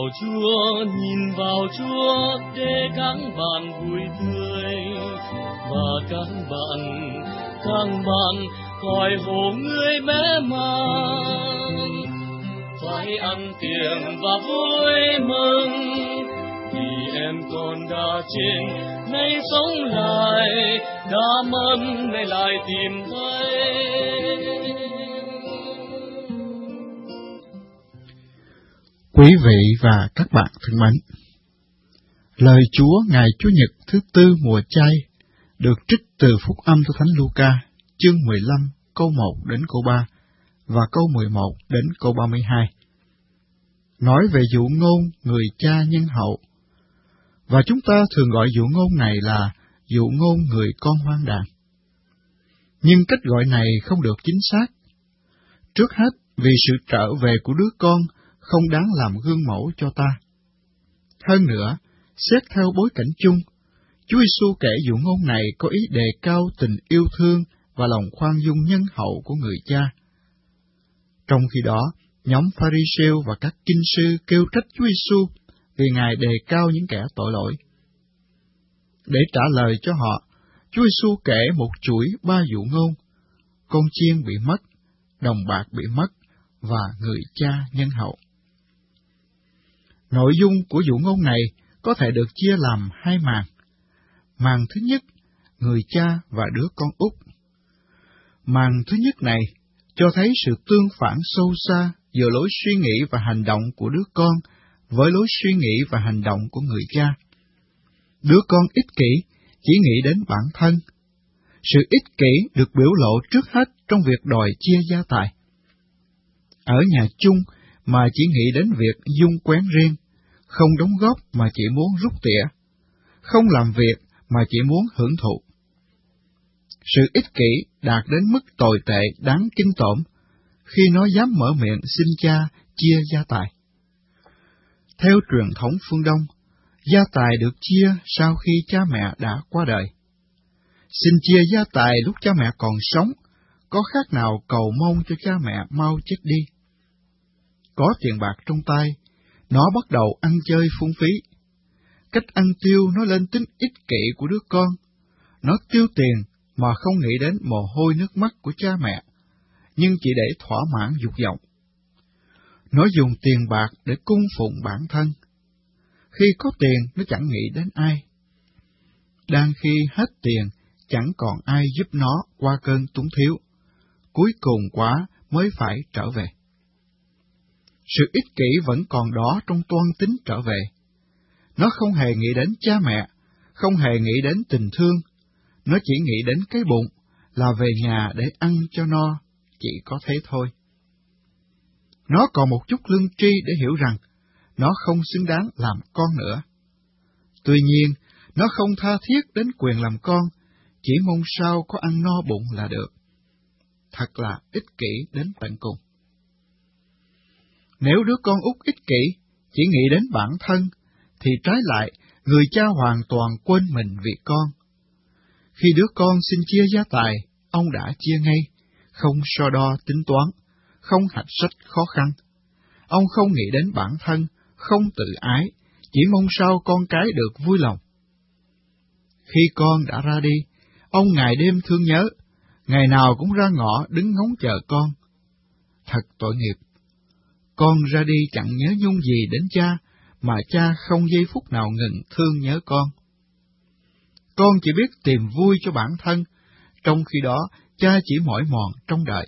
vào Chúa để các bạn vui tươi, và các bạn khỏi hổ người bé màng. Phải ăn tiền và vui mừng vì em còn đã trên nay sống lại, đã mất nay lại tìm thấy. Quý vị và các bạn thân mến, lời Chúa ngày Chủ nhật thứ Tư mùa chay được trích từ Phúc âm của Thánh Luca, chương 15, câu 1 đến câu 3 và câu 11 đến câu 32. Nói về dụ ngôn người cha nhân hậu, và chúng ta thường gọi dụ ngôn này là dụ ngôn người con hoang đàn. Nhưng cách gọi này không được chính xác. Trước hết, vì sự trở về của đứa con không đáng làm gương mẫu cho ta. Hơn nữa, xét theo bối cảnh chung, Chúa Giêsu kể dụ ngôn này có ý đề cao tình yêu thương và và lòng khoan dung nhân hậu của người cha. Trong khi đó, nhóm Pha-ri-sêu và các kinh sư kêu trách Chúa Giêsu vì Ngài đề cao những kẻ tội lỗi. Để trả lời cho họ, Chúa Giêsu kể một chuỗi 3 dụ ngôn: con chiên bị mất, đồng bạc bị mất và người cha nhân hậu. Nội dung của dụ ngôn này có thể được chia làm 2 màn. Màn thứ nhất, người cha và đứa con út. Màn thứ nhất này cho thấy sự tương phản sâu xa giữa lối suy nghĩ và hành động của đứa con với lối suy nghĩ và hành động của người cha. Đứa con ích kỷ chỉ nghĩ đến bản thân. Sự ích kỷ được biểu lộ trước hết trong việc đòi chia gia tài. Ở nhà chung mà chỉ nghĩ đến việc dung quén riêng, không đóng góp mà chỉ muốn rút tỉa, không làm việc mà chỉ muốn hưởng thụ. Sự ích kỷ đạt đến mức tồi tệ đáng kinh tởm khi nó dám mở miệng xin cha chia gia tài. Theo truyền thống phương Đông, gia tài được chia sau khi cha mẹ đã qua đời. Xin chia gia tài lúc cha mẹ còn sống, có khác nào cầu mong cho cha mẹ mau chết đi. Có tiền bạc trong tay, nó bắt đầu ăn chơi phung phí. Cách ăn tiêu nó lên tính ích kỷ của đứa con. Nó tiêu tiền mà không nghĩ đến mồ hôi nước mắt của cha mẹ, nhưng chỉ để thỏa mãn dục vọng. Nó dùng tiền bạc để cung phụng bản thân. Khi có tiền, nó chẳng nghĩ đến ai. Đang khi hết tiền, chẳng còn ai giúp nó qua cơn túng thiếu. Cuối cùng quá mới phải trở về. Sự ích kỷ vẫn còn đó trong toan tính trở về. Nó không hề nghĩ đến cha mẹ, không hề nghĩ đến tình thương. Nó chỉ nghĩ đến cái bụng, là về nhà để ăn cho no, chỉ có thế thôi. Nó còn một chút lương tri để hiểu rằng nó không xứng đáng làm con nữa. Tuy nhiên, nó không tha thiết đến quyền làm con, chỉ mong sao có ăn no bụng là được. Thật là ích kỷ đến tận cùng. Nếu đứa con út ích kỷ, chỉ nghĩ đến bản thân, thì trái lại, người cha hoàn toàn quên mình vì con. Khi đứa con xin chia gia tài, ông đã chia ngay, không so đo tính toán, không hạch sách khó khăn. Ông không nghĩ đến bản thân, không tự ái, chỉ mong sao con cái được vui lòng. Khi con đã ra đi, ông ngày đêm thương nhớ, ngày nào cũng ra ngõ đứng ngóng chờ con. Thật tội nghiệp. Con ra đi chẳng nhớ nhung gì đến cha, mà cha không giây phút nào ngừng thương nhớ con. Con chỉ biết tìm vui cho bản thân, trong khi đó cha chỉ mỏi mòn trong đời.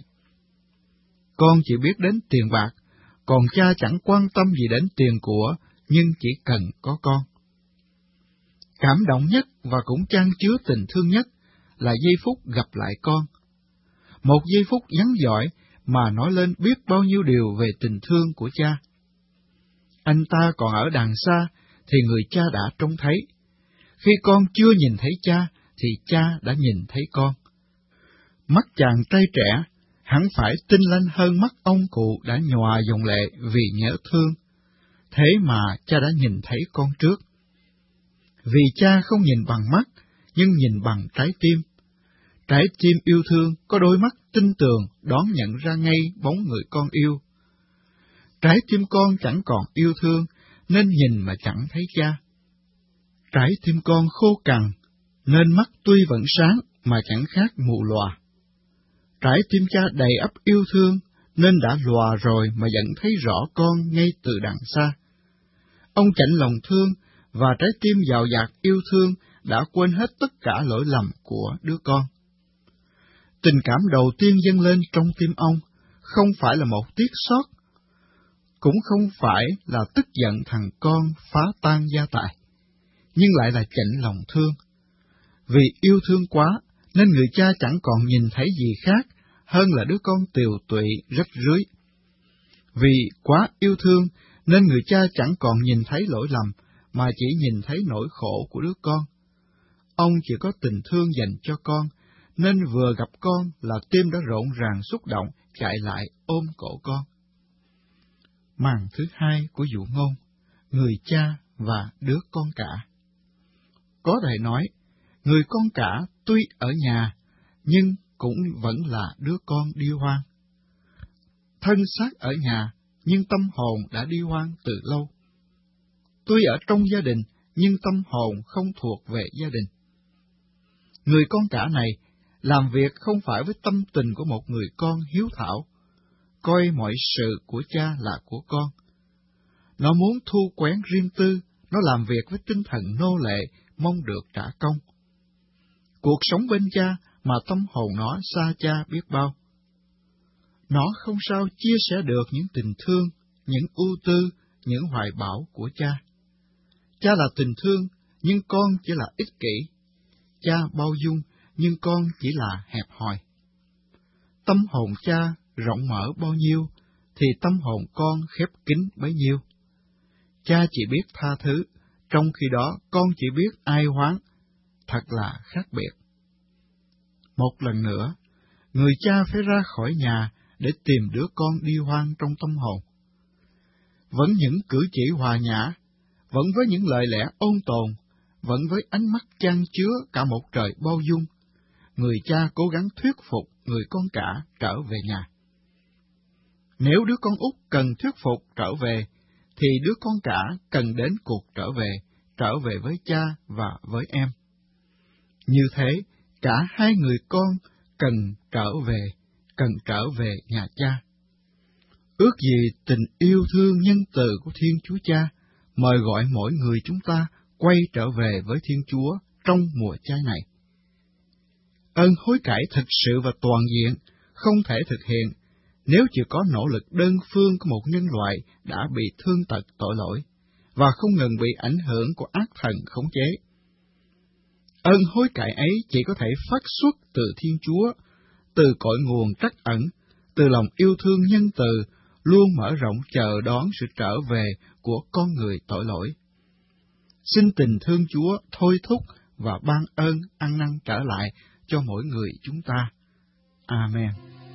Con chỉ biết đến tiền bạc, còn cha chẳng quan tâm gì đến tiền của, nhưng chỉ cần có con. Cảm động nhất và cũng chan chứa tình thương nhất là giây phút gặp lại con. Một giây phút vắn giỏi mà nói lên biết bao nhiêu điều về tình thương của cha. Anh ta còn ở đằng xa thì người cha đã trông thấy. Khi con chưa nhìn thấy cha thì cha đã nhìn thấy con. Mắt chàng trai trẻ hẳn phải tinh lanh hơn mắt ông cụ đã nhòa dòng lệ vì nhớ thương. Thế mà cha đã nhìn thấy con trước. Vì cha không nhìn bằng mắt, nhưng nhìn bằng trái tim. Trái tim yêu thương có đôi mắt tinh tường đón nhận ra ngay bóng người con yêu. Trái tim con chẳng còn yêu thương, nên nhìn mà chẳng thấy cha. Trái tim con khô cằn, nên mắt tuy vẫn sáng mà chẳng khác mù lòa. Trái tim cha đầy ắp yêu thương, nên đã lòa rồi mà vẫn thấy rõ con ngay từ đằng xa. Ông chạnh lòng thương, và trái tim dạo dạt yêu thương đã quên hết tất cả lỗi lầm của đứa con. Tình cảm đầu tiên dâng lên trong tim ông không phải là một tiếc xót, cũng không phải là tức giận thằng con phá tan gia tài, nhưng lại là chạnh lòng thương. Vì yêu thương quá, nên người cha chẳng còn nhìn thấy gì khác hơn là đứa con tiều tụy rách rưới. Vì quá yêu thương, nên người cha chẳng còn nhìn thấy lỗi lầm, mà chỉ nhìn thấy nỗi khổ của đứa con. Ông chỉ có tình thương dành cho con, nên vừa gặp con là tim đã rộn ràng xúc động, chạy lại ôm cổ con. Màn thứ hai của dụ ngôn, người cha và đứa con cả. Có thể nói, người con cả tuy ở nhà, nhưng cũng vẫn là đứa con đi hoang. Thân xác ở nhà, nhưng tâm hồn đã đi hoang từ lâu. Tuy ở trong gia đình, nhưng tâm hồn không thuộc về gia đình. Người con cả này làm việc không phải với tâm tình của một người con hiếu thảo, coi mọi sự của cha là của con. Nó muốn thu quén riêng tư, nó làm việc với tinh thần nô lệ, mong được trả công. Cuộc sống bên cha mà tâm hồn nó xa cha biết bao. Nó không sao chia sẻ được những tình thương, những ưu tư, những hoài bão của cha. Cha là tình thương, nhưng con chỉ là ích kỷ. Cha bao dung, nhưng con chỉ là hẹp hòi. Tâm hồn cha rộng mở bao nhiêu, thì tâm hồn con khép kín bấy nhiêu. Cha chỉ biết tha thứ, trong khi đó con chỉ biết ai oán, thật là khác biệt. Một lần nữa, người cha phải ra khỏi nhà để tìm đứa con đi hoang trong tâm hồn. Vẫn những cử chỉ hòa nhã, vẫn với những lời lẽ ôn tồn, vẫn với ánh mắt chan chứa cả một trời bao dung, người cha cố gắng thuyết phục người con cả trở về nhà. Nếu đứa con út cần thuyết phục trở về, thì đứa con cả cần đến cuộc trở về với cha và với em. Như thế, cả hai người con cần trở về nhà cha. Ước gì tình yêu thương nhân từ của Thiên Chúa Cha mời gọi mỗi người chúng ta quay trở về với Thiên Chúa trong mùa chay này. Ơn hối cải thực sự và toàn diện không thể thực hiện nếu chỉ có nỗ lực đơn phương của một nhân loại đã bị thương tật tội lỗi và không ngừng bị ảnh hưởng của ác thần khống chế. Ơn hối cải ấy chỉ có thể phát xuất từ Thiên Chúa, từ cội nguồn trắc ẩn, từ lòng yêu thương nhân từ, luôn mở rộng chờ đón sự trở về của con người tội lỗi. Xin tình thương Chúa thôi thúc và ban ơn ăn năn trở lại cho mỗi người chúng ta. Amen.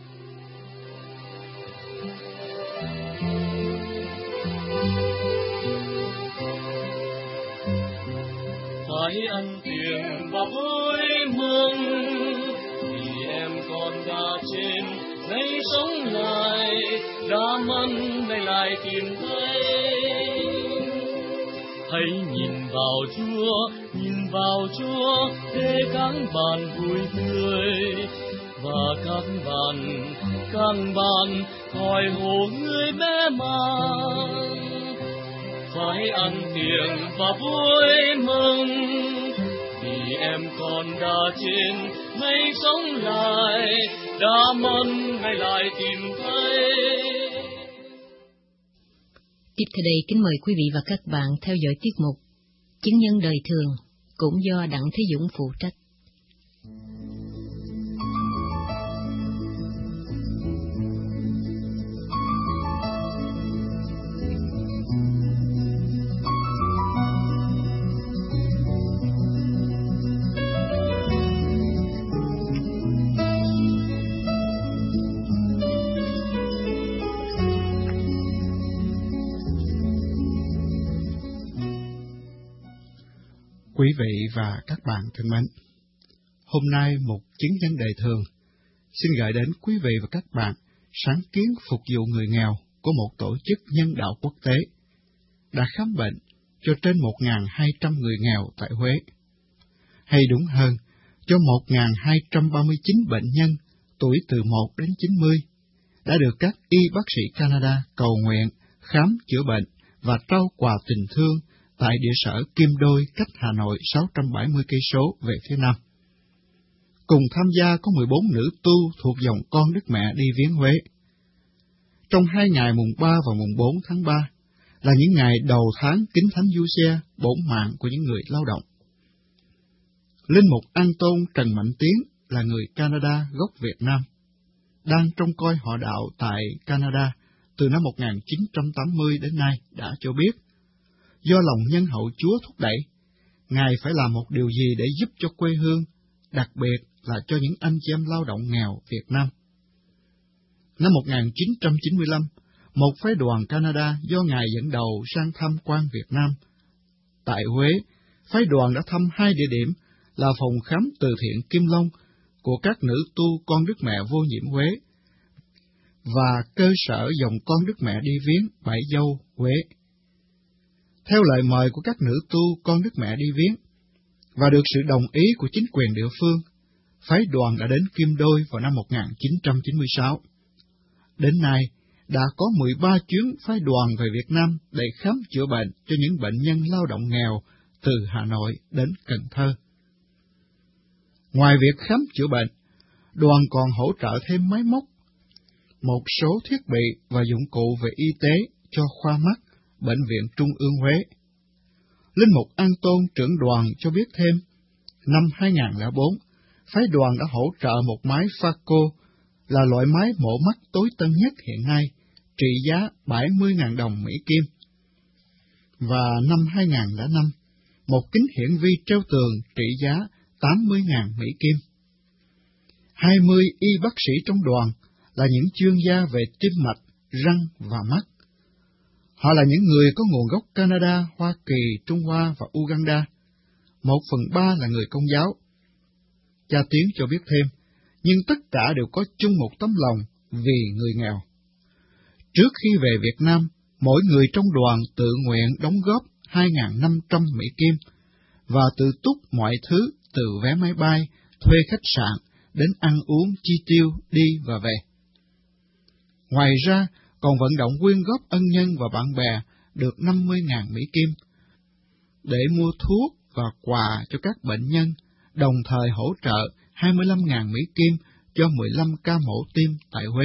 Hãy ăn tiền và vui mừng, vì em con đã trên nay sống lại, đã mất nay lại tìm thấy. Hãy nhìn vào Chúa để các bạn vui tươi, và các bạn khỏi hồ người bé màng. Phải ăn tiền và vui mừng, vì em con đã trên nay sống lại, đã mất nay lại tìm thấy. Tiếp theo đây kính mời quý vị và các bạn theo dõi tiết mục Chứng nhân đời thường, cũng do Đặng Thế Dũng phụ trách. Quý vị và các bạn thân mến, hôm nay một chứng nhân đời thường xin gửi đến quý vị và các bạn sáng kiến phục vụ người nghèo của một tổ chức nhân đạo quốc tế đã khám bệnh cho trên 1.200 người nghèo tại Huế. Hay đúng hơn, cho 1.239 bệnh nhân tuổi từ 1 đến 90 đã được các y bác sĩ Canada cầu nguyện, khám chữa bệnh và trao quà tình thương tại địa sở Kim Đôi cách Hà Nội 670 cây số về phía nam. Cùng tham gia có 14 nữ tu thuộc dòng con Đức Mẹ đi viếng Huế. Trong 2 ngày mùng 3 và mùng 4 tháng 3 là những ngày đầu tháng Kính Thánh Giuse, bổn mạng của những người lao động. Linh mục An Tôn Trần Mạnh Tiến là người Canada gốc Việt Nam, đang trông coi họ đạo tại Canada từ năm 1980 đến nay đã cho biết, do lòng nhân hậu Chúa thúc đẩy, Ngài phải làm một điều gì để giúp cho quê hương, đặc biệt là cho những anh chị em lao động nghèo Việt Nam. Năm 1995, một phái đoàn Canada do Ngài dẫn đầu sang tham quan Việt Nam. Tại Huế, phái đoàn đã thăm 2 địa điểm là phòng khám từ thiện Kim Long của các nữ tu con Đức Mẹ Vô Nhiễm Huế và cơ sở dòng con Đức Mẹ đi viếng Bảy Dâu Huế. Theo lời mời của các nữ tu con Đức Mẹ đi viếng và được sự đồng ý của chính quyền địa phương, phái đoàn đã đến Kim Đôi vào năm 1996. Đến nay, đã có 13 chuyến phái đoàn về Việt Nam để khám chữa bệnh cho những bệnh nhân lao động nghèo từ Hà Nội đến Cần Thơ. Ngoài việc khám chữa bệnh, đoàn còn hỗ trợ thêm máy móc, một số thiết bị và dụng cụ về y tế cho khoa mắt Bệnh viện Trung ương Huế. Linh mục An Tôn trưởng đoàn cho biết thêm, năm 2004, phái đoàn đã hỗ trợ một máy Phaco, là loại máy mổ mắt tối tân nhất hiện nay, trị giá 70.000 đồng Mỹ Kim. Và năm 2005, một kính hiển vi treo tường trị giá 80.000 Mỹ Kim. 20 y bác sĩ trong đoàn là những chuyên gia về tim mạch, răng và mắt. Họ là những người có nguồn gốc Canada, Hoa Kỳ, Trung Hoa và Uganda. 1/3 là người Công giáo. Cha Tiến cho biết thêm, nhưng tất cả đều có chung một tấm lòng vì người nghèo. Trước khi về Việt Nam, mỗi người trong đoàn tự nguyện đóng góp 2.500 Mỹ Kim và tự túc mọi thứ từ vé máy bay, thuê khách sạn, đến ăn uống, chi tiêu, đi và về. Ngoài ra, còn vận động quyên góp ân nhân và bạn bè được 50.000 Mỹ Kim để mua thuốc và quà cho các bệnh nhân, đồng thời hỗ trợ 25.000 Mỹ Kim cho 15 ca mổ tim tại Huế.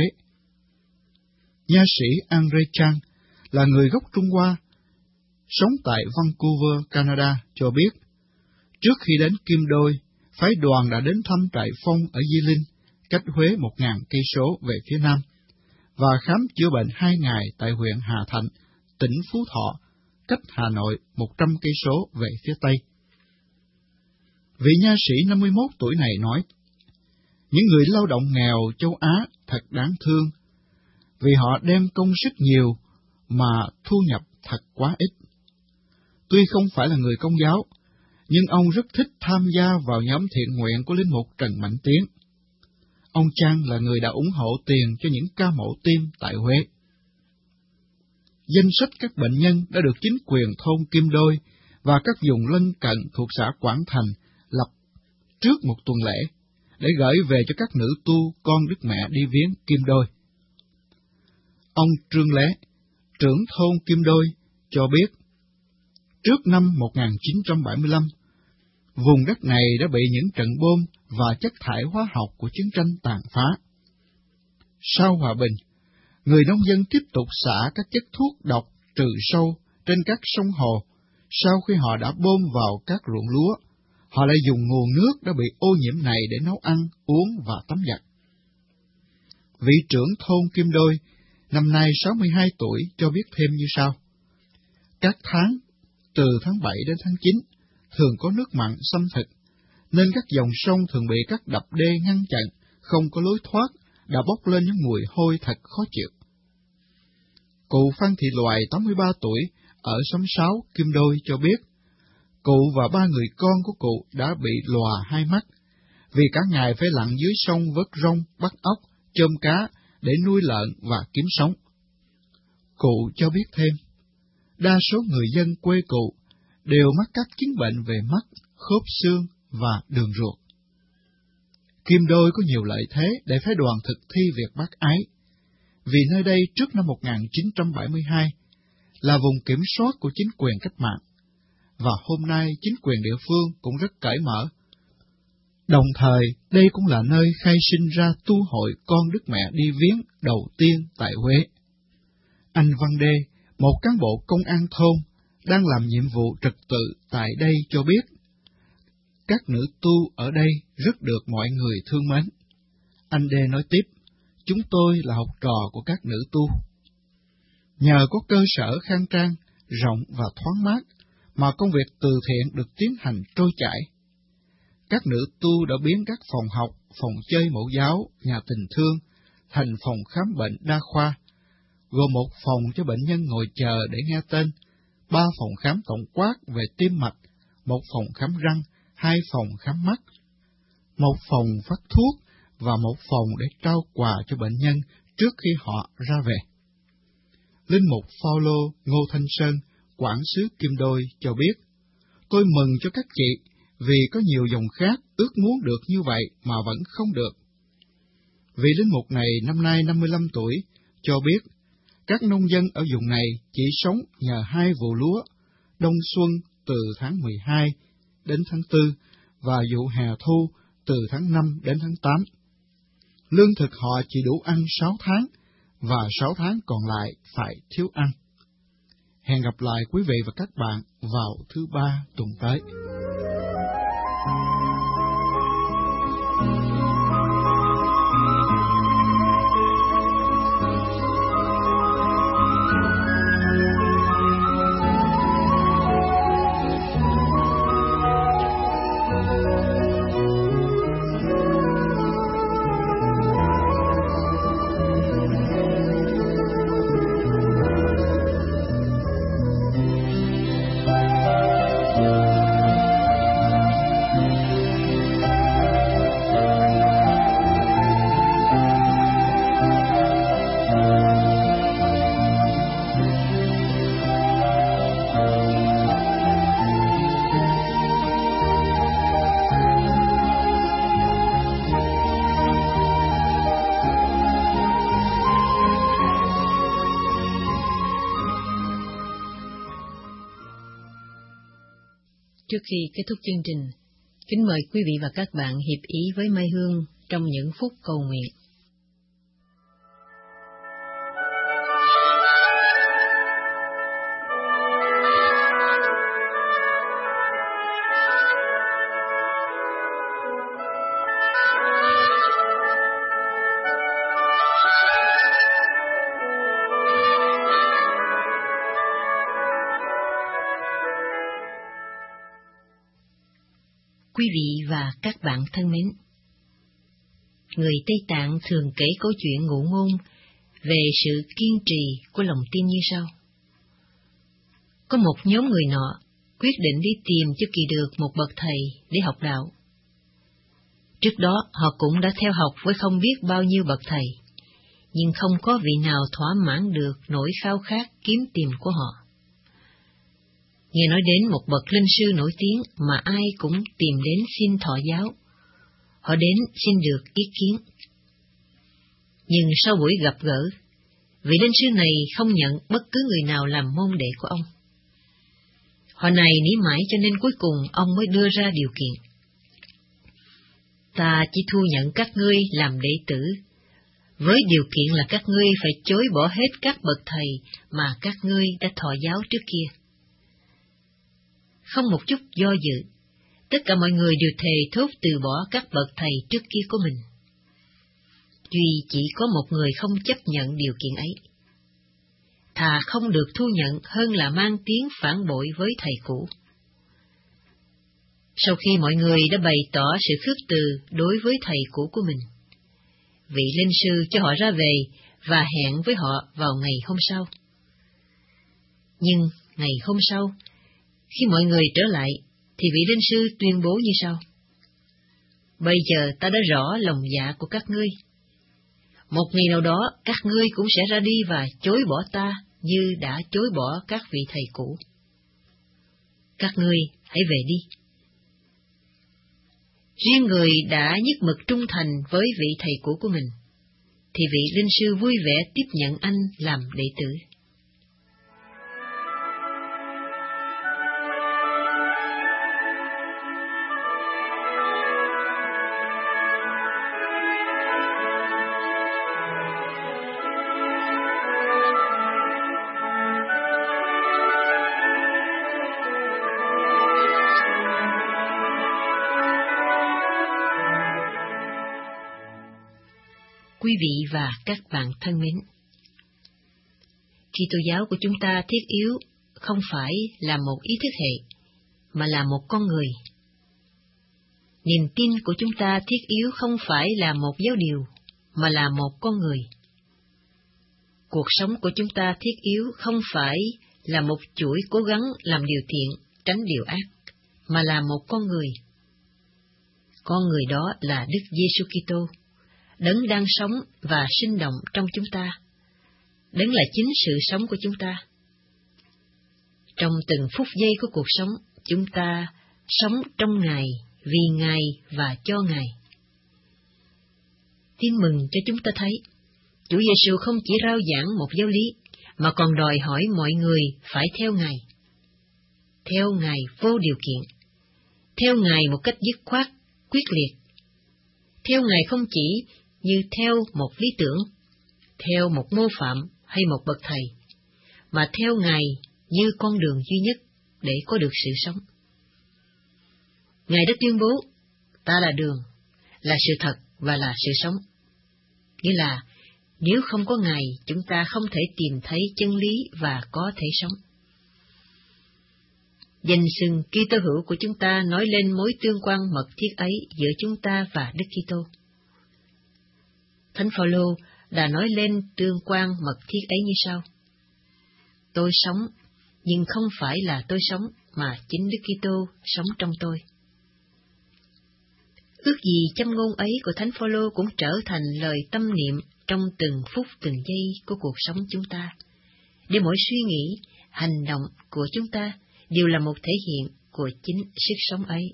Nha sĩ Andre Chang là người gốc Trung Hoa, sống tại Vancouver, Canada, cho biết, trước khi đến Kim Đôi, phái đoàn đã đến thăm trại Phong ở Di Linh, cách Huế 1.000 cây số về phía nam, và khám chữa bệnh 2 ngày tại huyện Hà Thạnh, tỉnh Phú Thọ, cách Hà Nội 100 cây số về phía tây. Vị nha sĩ 51 tuổi này nói, những người lao động nghèo châu Á thật đáng thương, vì họ đem công sức nhiều mà thu nhập thật quá ít. Tuy không phải là người Công giáo, nhưng ông rất thích tham gia vào nhóm thiện nguyện của linh mục Trần Mạnh Tiến. Ông Trang là người đã ủng hộ tiền cho những ca mổ tim tại Huế. Danh sách các bệnh nhân đã được chính quyền thôn Kim Đôi và các vùng lân cận thuộc xã Quảng Thành lập trước một tuần lễ để gửi về cho các nữ tu con Đức Mẹ đi viếng Kim Đôi. Ông Trương Lé, trưởng thôn Kim Đôi, cho biết, trước năm 1975, vùng đất này đã bị những trận bom và chất thải hóa học của chiến tranh tàn phá. Sau hòa bình, người nông dân tiếp tục xả các chất thuốc độc trừ sâu trên các sông hồ. Sau khi họ đã bơm vào các ruộng lúa, họ lại dùng nguồn nước đã bị ô nhiễm này để nấu ăn, uống và tắm giặt. Vị trưởng thôn Kim Đôi, năm nay 62 tuổi, cho biết thêm như sau. Các tháng, từ tháng 7 đến tháng 9, thường có nước mặn xâm thực, nên các dòng sông thường bị các đập đê ngăn chặn, không có lối thoát, đã bốc lên những mùi hôi thật khó chịu. Cụ Phan Thị Loài, 83 tuổi, ở xóm 6, Kim Đôi, cho biết, cụ và 3 người con của cụ đã bị lòa hai mắt, vì cả ngày phải lặn dưới sông vớt rong, bắt ốc, chôm cá để nuôi lợn và kiếm sống. Cụ cho biết thêm, đa số người dân quê cụ đều mắc các chứng bệnh về mắt, khớp xương và đường ruột. Kim Đôi có nhiều lợi thế để phái đoàn thực thi việc bác ái, vì nơi đây trước năm 1972 là vùng kiểm soát của chính quyền cách mạng, và hôm nay chính quyền địa phương cũng rất cởi mở. Đồng thời, đây cũng là nơi khai sinh ra tu hội con Đức Mẹ đi viếng đầu tiên tại Huế. Anh Văn Đê, một cán bộ công an thôn, đang làm nhiệm vụ trật tự tại đây cho biết, các nữ tu ở đây rất được mọi người thương mến. Anh Đê nói tiếp, chúng tôi là học trò của các nữ tu. Nhờ có cơ sở khang trang, rộng và thoáng mát, mà công việc từ thiện được tiến hành trôi chảy. Các nữ tu đã biến các phòng học, phòng chơi mẫu giáo, nhà tình thương thành phòng khám bệnh đa khoa, gồm một phòng cho bệnh nhân ngồi chờ để nghe tên, 3 phòng khám tổng quát về tim mạch, 1 phòng khám răng, 2 phòng khám mắt. một phòng phát thuốc và một phòng để trao quà cho bệnh nhân trước khi họ ra về. Linh mục Phaolô Ngô Thanh Sơn, quản xứ Kim Đôi cho biết, tôi mừng cho các chị vì có nhiều dòng khác ước muốn được như vậy mà vẫn không được. Vị linh mục này năm nay 55 tuổi, cho biết các nông dân ở vùng này chỉ sống nhờ 2 vụ lúa, đông xuân từ tháng 12 đến tháng 4 và vụ hè thu từ tháng 5 đến tháng 8. Lương thực họ chỉ đủ ăn 6 tháng, và 6 tháng còn lại phải thiếu ăn. Hẹn gặp lại quý vị và các bạn vào thứ Ba tuần tới. Trước khi kết thúc chương trình, kính mời quý vị và các bạn hiệp ý với Mai Hương trong những phút cầu nguyện. Quý vị và các bạn thân mến, người Tây Tạng thường kể câu chuyện ngụ ngôn về sự kiên trì của lòng tin như sau. Có một nhóm người nọ quyết định đi tìm cho kỳ được một bậc thầy để học đạo. Trước đó họ cũng đã theo học với không biết bao nhiêu bậc thầy, nhưng không có vị nào thỏa mãn được nỗi khao khát kiếm tìm của họ. Nghe nói đến một bậc linh sư nổi tiếng mà ai cũng tìm đến xin thọ giáo. Họ đến xin được ý kiến. Nhưng sau buổi gặp gỡ, vị linh sư này không nhận bất cứ người nào làm môn đệ của ông. Họ này nỉ mãi cho nên cuối cùng ông mới đưa ra điều kiện. Ta chỉ thu nhận các ngươi làm đệ tử, với điều kiện là các ngươi phải chối bỏ hết các bậc thầy mà các ngươi đã thọ giáo trước kia. Không một chút do dự, tất cả mọi người đều thề thốt từ bỏ các bậc thầy trước kia của mình. Duy chỉ có một người không chấp nhận điều kiện ấy. Thà không được thu nhận hơn là mang tiếng phản bội với thầy cũ. Sau khi mọi người đã bày tỏ sự khước từ đối với thầy cũ của mình, vị linh sư cho họ ra về và hẹn với họ vào ngày hôm sau. Nhưng ngày hôm sau, khi mọi người trở lại, thì vị linh sư tuyên bố như sau. Bây giờ ta đã rõ lòng dạ của các ngươi. Một ngày nào đó, các ngươi cũng sẽ ra đi và chối bỏ ta như đã chối bỏ các vị thầy cũ. Các ngươi hãy về đi. Riêng người đã nhất mực trung thành với vị thầy cũ của mình, thì vị linh sư vui vẻ tiếp nhận anh làm đệ tử. Quý vị và các bạn thân mến, Kitô giáo của chúng ta thiết yếu không phải là một ý thức hệ, mà là một con người. Niềm tin của chúng ta thiết yếu không phải là một giáo điều, mà là một con người. Cuộc sống của chúng ta thiết yếu không phải là một chuỗi cố gắng làm điều thiện, tránh điều ác, mà là một con người. Con người đó là Đức Giêsu Kitô, Đấng đang sống và sinh động trong chúng ta. Đấng là chính sự sống của chúng ta. Trong từng phút giây của cuộc sống, chúng ta sống trong Ngài, vì Ngài và cho Ngài. Tin mừng cho chúng ta thấy, Chúa Giêsu không chỉ rao giảng một giáo lý, mà còn đòi hỏi mọi người phải theo Ngài. Theo Ngài vô điều kiện. Theo Ngài một cách dứt khoát, quyết liệt. Theo Ngài không chỉ như theo một lý tưởng, theo một mô phạm hay một bậc thầy, mà theo Ngài như con đường duy nhất để có được sự sống. Ngài đã tuyên bố, ta là đường, là sự thật và là sự sống. Nghĩa là, nếu không có Ngài, chúng ta không thể tìm thấy chân lý và có thể sống. Danh xưng Kitô hữu của chúng ta nói lên mối tương quan mật thiết ấy giữa chúng ta và Đức Kitô. Thánh Phaolô đã nói lên tương quan mật thiết ấy như sau: tôi sống, nhưng không phải là tôi sống, mà chính Đức Kitô sống trong tôi. Ước gì châm ngôn ấy của Thánh Phaolô cũng trở thành lời tâm niệm trong từng phút từng giây của cuộc sống chúng ta, để mỗi suy nghĩ, hành động của chúng ta đều là một thể hiện của chính sức sống ấy.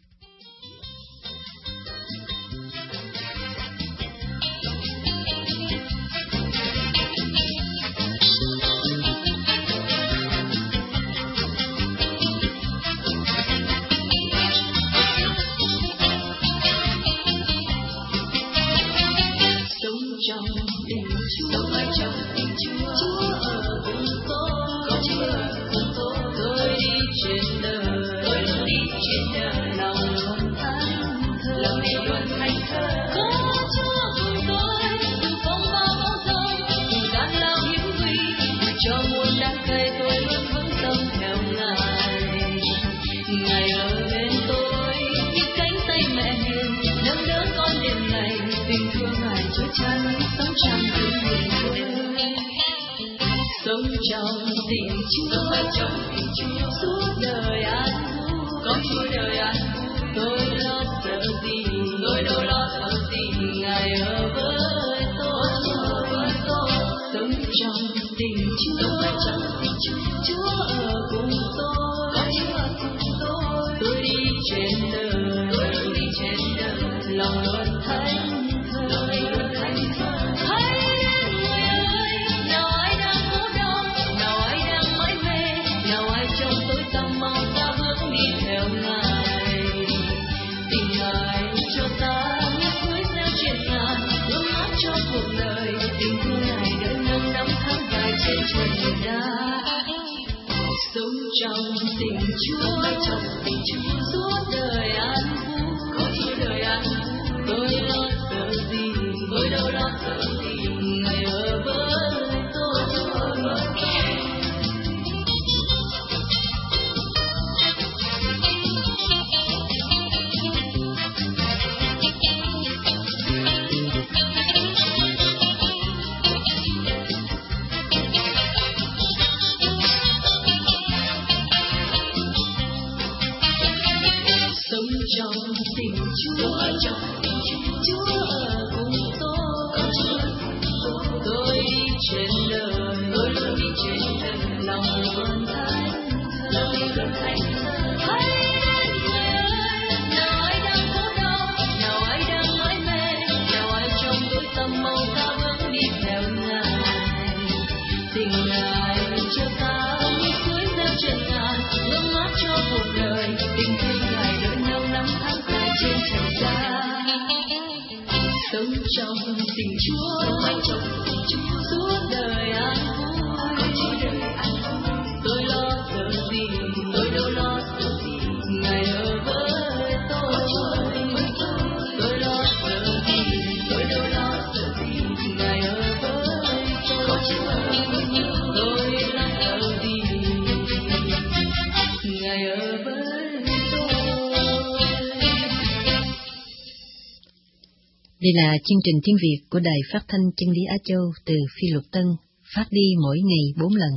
Đây là chương trình tiếng Việt của Đài Phát thanh Chân lý Á Châu từ Phi Luật Tân, phát đi mỗi ngày 4 lần.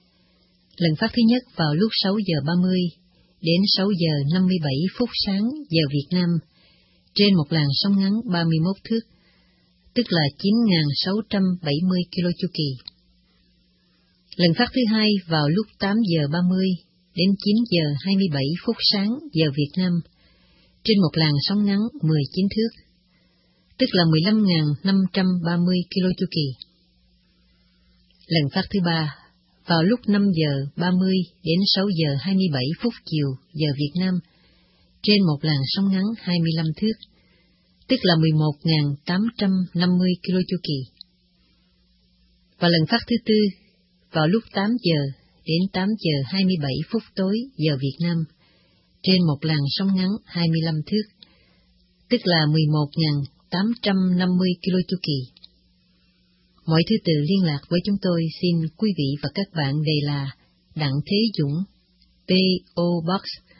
Lần phát thứ nhất vào lúc 6 giờ 30 đến 6 giờ 57 phút sáng giờ Việt Nam, trên một làn sóng ngắn 31 thước, tức là 9.670 km chu kỳ. Lần phát thứ hai vào lúc 8 giờ 30 đến 9 giờ 27 phút sáng giờ Việt Nam, trên một làn sóng ngắn 19 thước, tức là 15.530 km chu kỳ. Lần phát thứ ba vào lúc 5 giờ 30 đến 6 giờ 27 phút chiều giờ Việt Nam, trên một làn sóng ngắn 25 thước, tức là 11.850 km chu kỳ. Và lần phát thứ tư vào lúc 8 giờ đến 8 giờ 27 phút tối giờ Việt Nam, trên một làn sóng ngắn 25 thước, tức là 11.850 km chu kỳ. Mọi thứ tự liên lạc với chúng tôi xin quý vị và các bạn đề là Đặng Thế Dũng, P.O. Box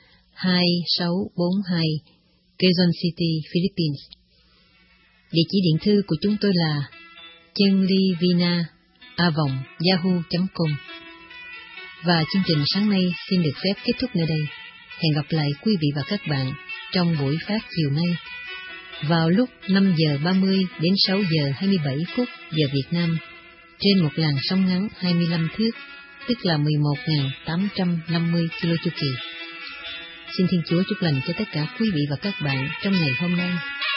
2642, Quezon City, Philippines. Địa chỉ điện thư của chúng tôi là chenlivina@yahoo.com. Và chương trình sáng nay xin được phép kết thúc nơi đây. Hẹn gặp lại quý vị và các bạn trong buổi phát chiều nay vào lúc 5 giờ 30 đến 6 giờ 27 phút giờ Việt Nam, trên một làn sóng ngắn 25 thước, tức là 11.850 km chu kỳ. Xin Thiên Chúa chúc lành cho tất cả quý vị và các bạn trong ngày hôm nay.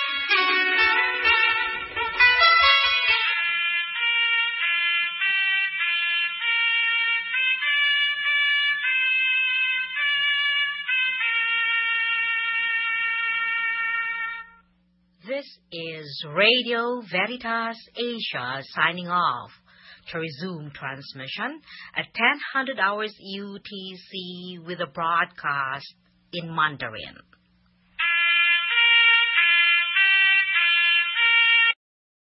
This is Radio Veritas Asia signing off. To resume transmission at 10:00 hours UTC with a broadcast in Mandarin.